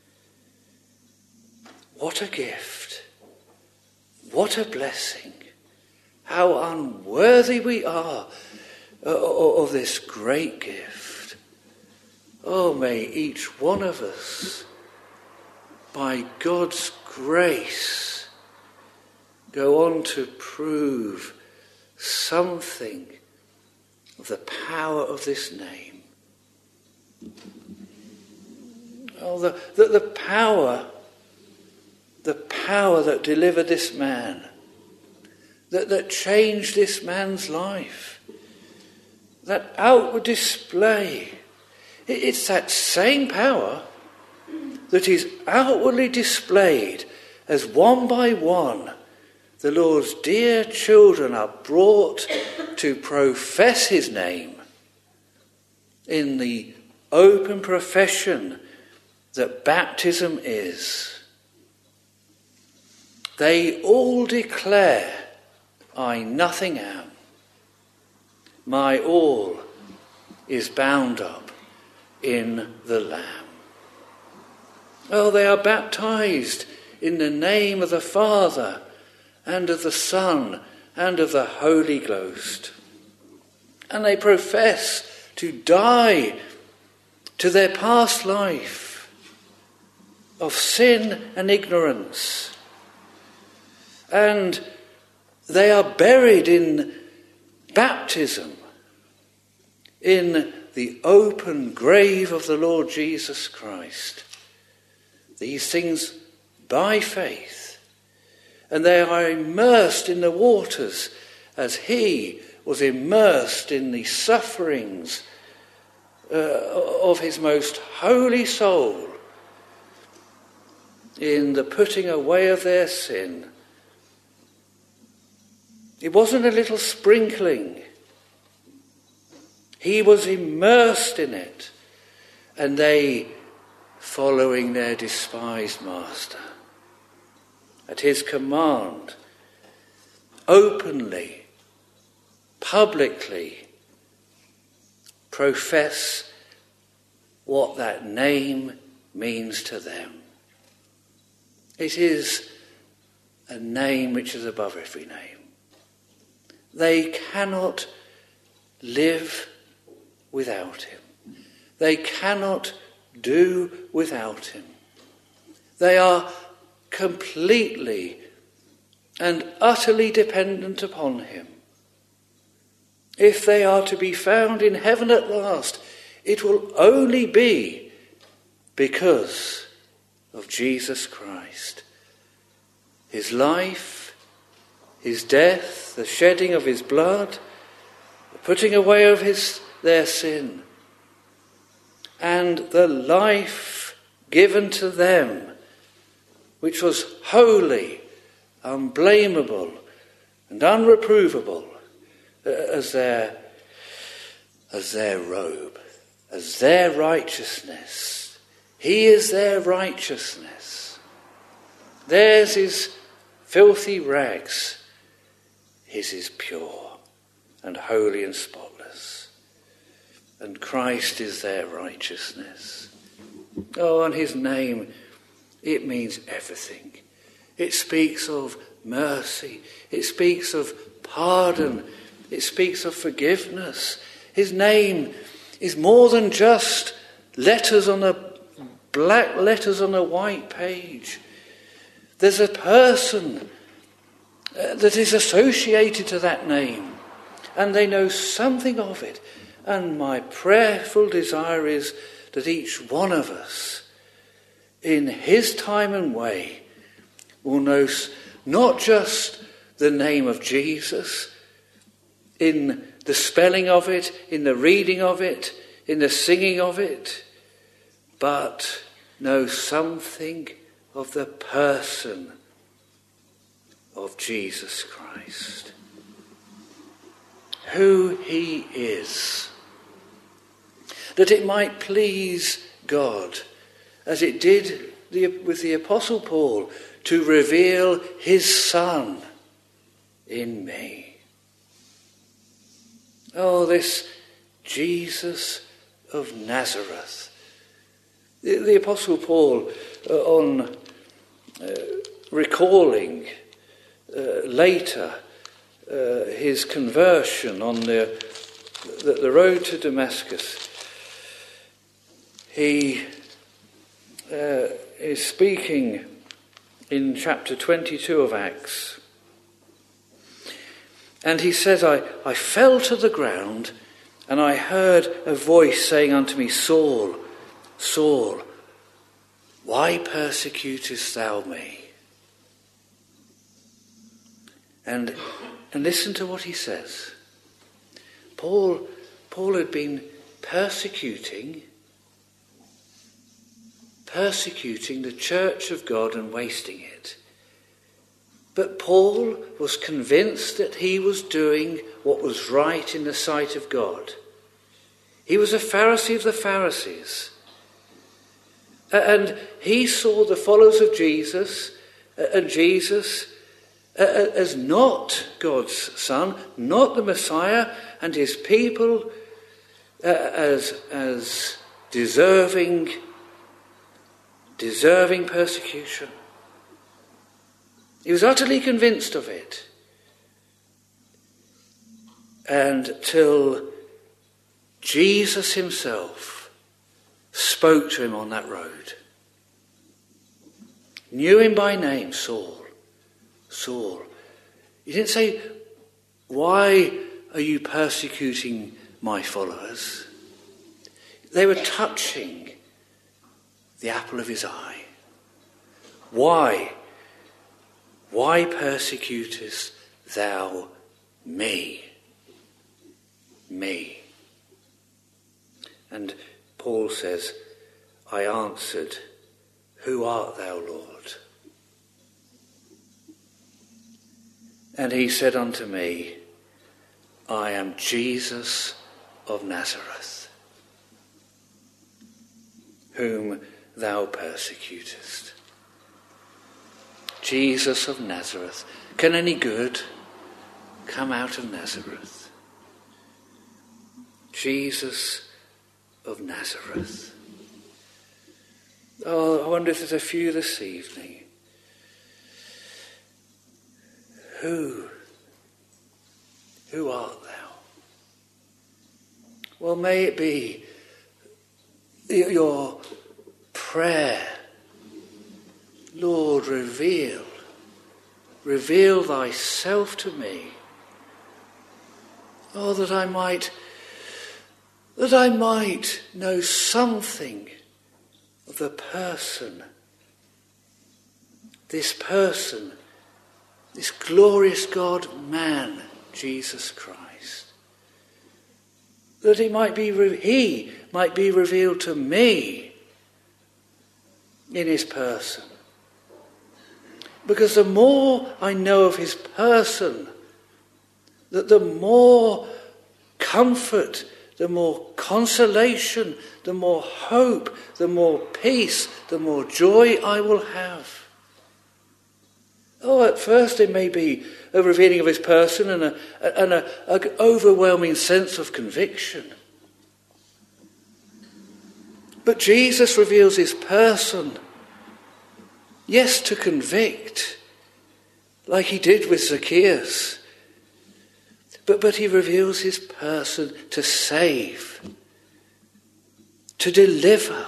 B: What a gift. What a blessing. How unworthy we are of this great gift. Oh, may each one of us, by God's grace, go on to prove something of the power of this name. Oh, the, the, the power, the power that delivered this man, that, that changed this man's life, that outward display It's that same power that is outwardly displayed as one by one the Lord's dear children are brought to profess his name in the open profession that baptism is. They all declare, I nothing am. My all is bound up in the Lamb. Oh, they are baptized in the name of the Father and of the Son and of the Holy Ghost. And they profess to die to their past life of sin and ignorance. And they are buried in baptism in the open grave of the Lord Jesus Christ. These things by faith. And they are immersed in the waters as he was immersed in the sufferings uh, of his most holy soul, in the putting away of their sin. It wasn't a little sprinkling. He was immersed in it, and they following their despised master. At his command, openly, publicly, profess what that name means to them. It is a name which is above every name. They cannot live without him. They cannot do without him. They are completely and utterly dependent upon him. If they are to be found in heaven at last, it will only be because of Jesus Christ. His life, his death, the shedding of his blood, the putting away of his their sin, and the life given to them, which was holy, unblameable, and unreprovable, uh, as their as their robe, as their righteousness. He is their righteousness. Theirs is filthy rags. His is pure and holy and spotless. And Christ is their righteousness. Oh, and his name, it means everything. It speaks of mercy. It speaks of pardon. It speaks of forgiveness. His name is more than just letters on a black letters on a white page. There's a person uh, that is associated to that name, and they know something of it. And my prayerful desire is that each one of us, in his time and way, will know not just the name of Jesus, in the spelling of it, in the reading of it, in the singing of it, but know something of the person of Jesus Christ. Who he is. That it might please God, as it did the, with the Apostle Paul, to reveal his Son in me. Oh, this Jesus of Nazareth. The, the Apostle Paul, uh, on uh, recalling uh, later uh, his conversion on the, the, the road to Damascus, he uh, is speaking in chapter twenty-two of Acts. And he says, I, I fell to the ground, and I heard a voice saying unto me, Saul, Saul, why persecutest thou me? And and listen to what he says. Paul, Paul had been persecuting persecuting the church of God and wasting it. But Paul was convinced that he was doing what was right in the sight of God. He was a Pharisee of the Pharisees. And he saw the followers of Jesus and Jesus as not God's Son, not the Messiah, and his people as, as deserving, deserving persecution. He was utterly convinced of it. And till Jesus himself spoke to him on that road. Knew him by name, Saul. Saul. He didn't say, why are you persecuting my followers? They were touching the apple of his eye. Why? Why persecutest thou me? Me. And Paul says, I answered, who art thou, Lord? And he said unto me, I am Jesus of Nazareth, whom thou persecutest. Jesus of Nazareth. Can any good come out of Nazareth? Jesus of Nazareth. Oh, I wonder if there's a few this evening. Who? Who art thou? Well, may it be your prayer. Lord, reveal, reveal thyself to me. Oh, that I might, that I might know something of the person, this person, this glorious God man, Jesus Christ. That he might be, he might be revealed to me in his person. Because the more I know of his person, that the more comfort, the more consolation, the more hope, the more peace, the more joy I will have. Oh, at first it may be a revealing of his person and a, and a, an overwhelming sense of conviction. But Jesus reveals his person. Yes, to convict, like he did with Zacchaeus. But, but he reveals his person to save, to deliver,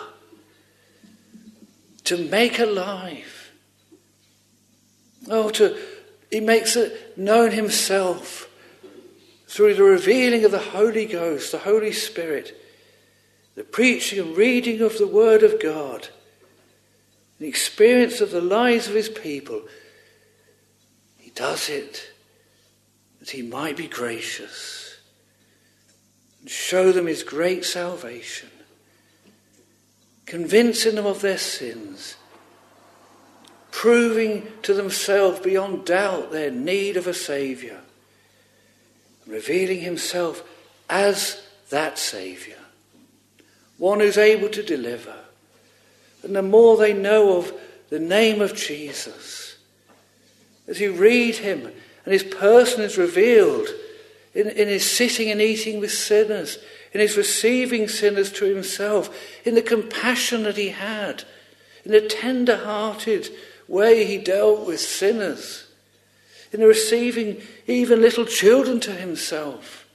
B: to make alive. Oh, to he makes it known himself through the revealing of the Holy Ghost, the Holy Spirit, the preaching and reading of the Word of God, the experience of the lives of his people. He does it that he might be gracious and show them his great salvation, convincing them of their sins, proving to themselves beyond doubt their need of a Saviour, revealing himself as that Saviour, one who's able to deliver. And the more they know of the name of Jesus, as you read him and his person is revealed in, in his sitting and eating with sinners, in his receiving sinners to himself, in the compassion that he had, in the tender-hearted way he dealt with sinners, in the receiving even little children to himself.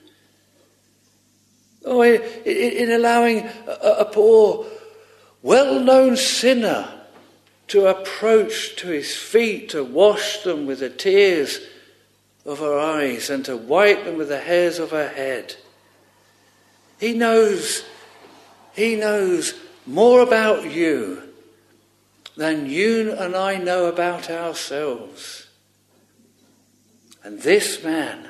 B: Oh, in, in allowing a, a poor, well-known sinner to approach to his feet, to wash them with the tears of her eyes and to wipe them with the hairs of her head. He knows, he knows more about you than you and I know about ourselves. And this man,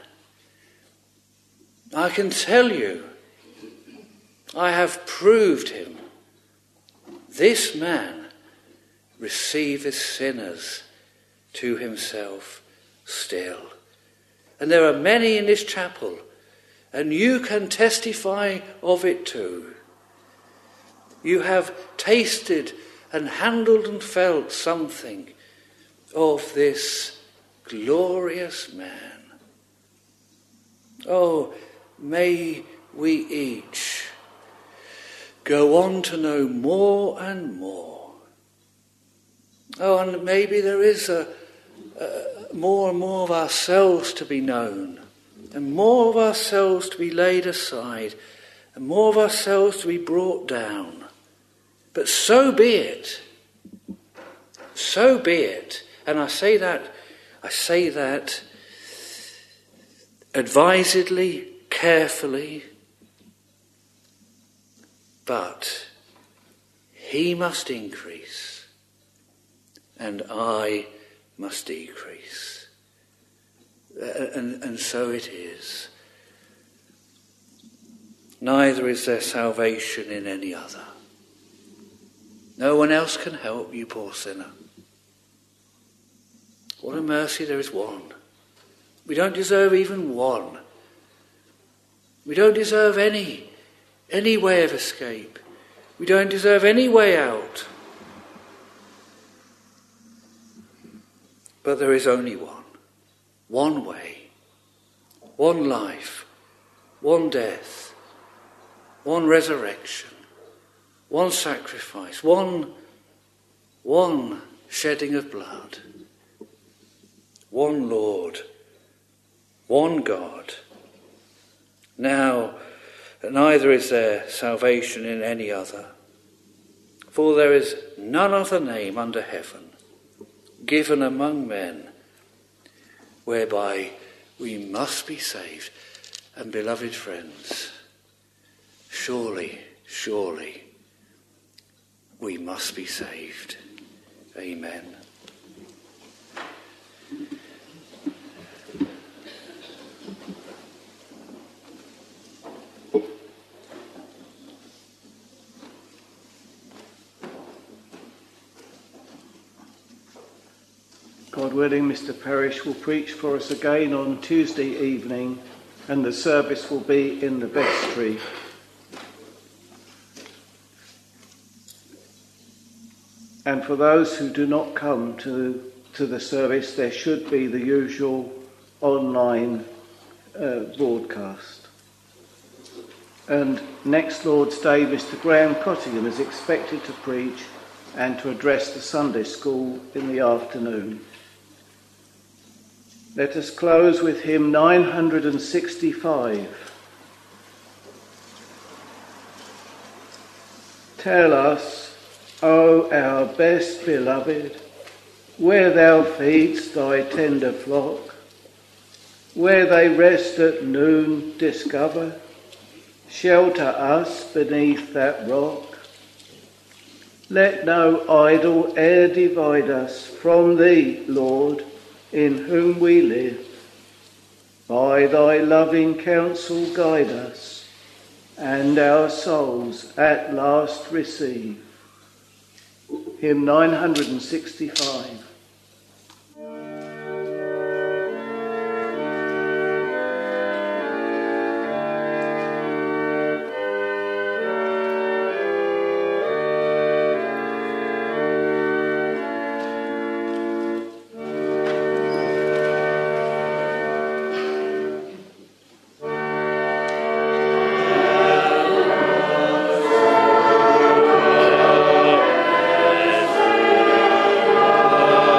B: I can tell you, I have proved him. This man receiveth sinners to himself still. And there are many in this chapel, and you can testify of it too. You have tasted and handled and felt something of this glorious man. Oh, may we each go on to know more and more. Oh, and maybe there is a, a more and more of ourselves to be known, and more of ourselves to be laid aside, and more of ourselves to be brought down. But so be it. So be it. And I say that, I say that advisedly, carefully, but he must increase and I must decrease. And, and so it is. Neither is there salvation in any other. No one else can help you, poor sinner. What a mercy, there is one. We don't deserve even one. We don't deserve any, any way of escape. We don't deserve any way out. But there is only one. One way. One life. One death. One resurrection. One sacrifice. One, one shedding of blood. One Lord. One God. Now, neither is there salvation in any other, for there is none other name under heaven given among men whereby we must be saved. And beloved friends, surely, surely we must be saved. Amen.
A: God willing, Mister Parrish will preach for us again on Tuesday evening, and the service will be in the vestry. And for those who do not come to, to the service, there should be the usual online uh, broadcast. And next Lord's Day, Mister Graham Cottingham is expected to preach and to address the Sunday school in the afternoon. Let us close with hymn nine hundred sixty-five. Tell us, O our best beloved, where thou feedst thy tender flock, where they rest at noon, discover, shelter us beneath that rock. Let no idol e'er divide us from thee, Lord, in whom we live. By thy loving counsel guide us, and our souls at last receive. Hymn nine hundred sixty-five.
B: Oh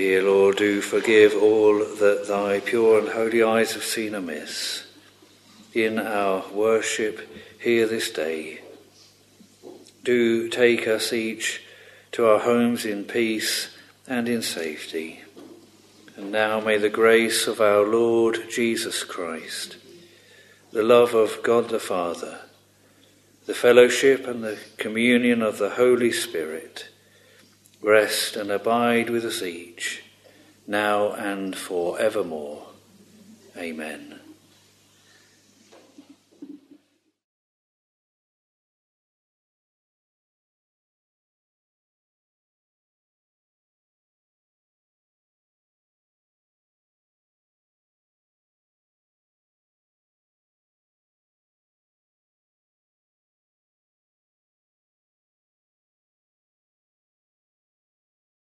B: dear Lord, do forgive all that thy pure and holy eyes have seen amiss in our worship here this day. Do take us each to our homes in peace and in safety. And now may the grace of our Lord Jesus Christ, the love of God the Father, the fellowship and the communion of the Holy Spirit rest and abide with us each, now and for evermore. Amen.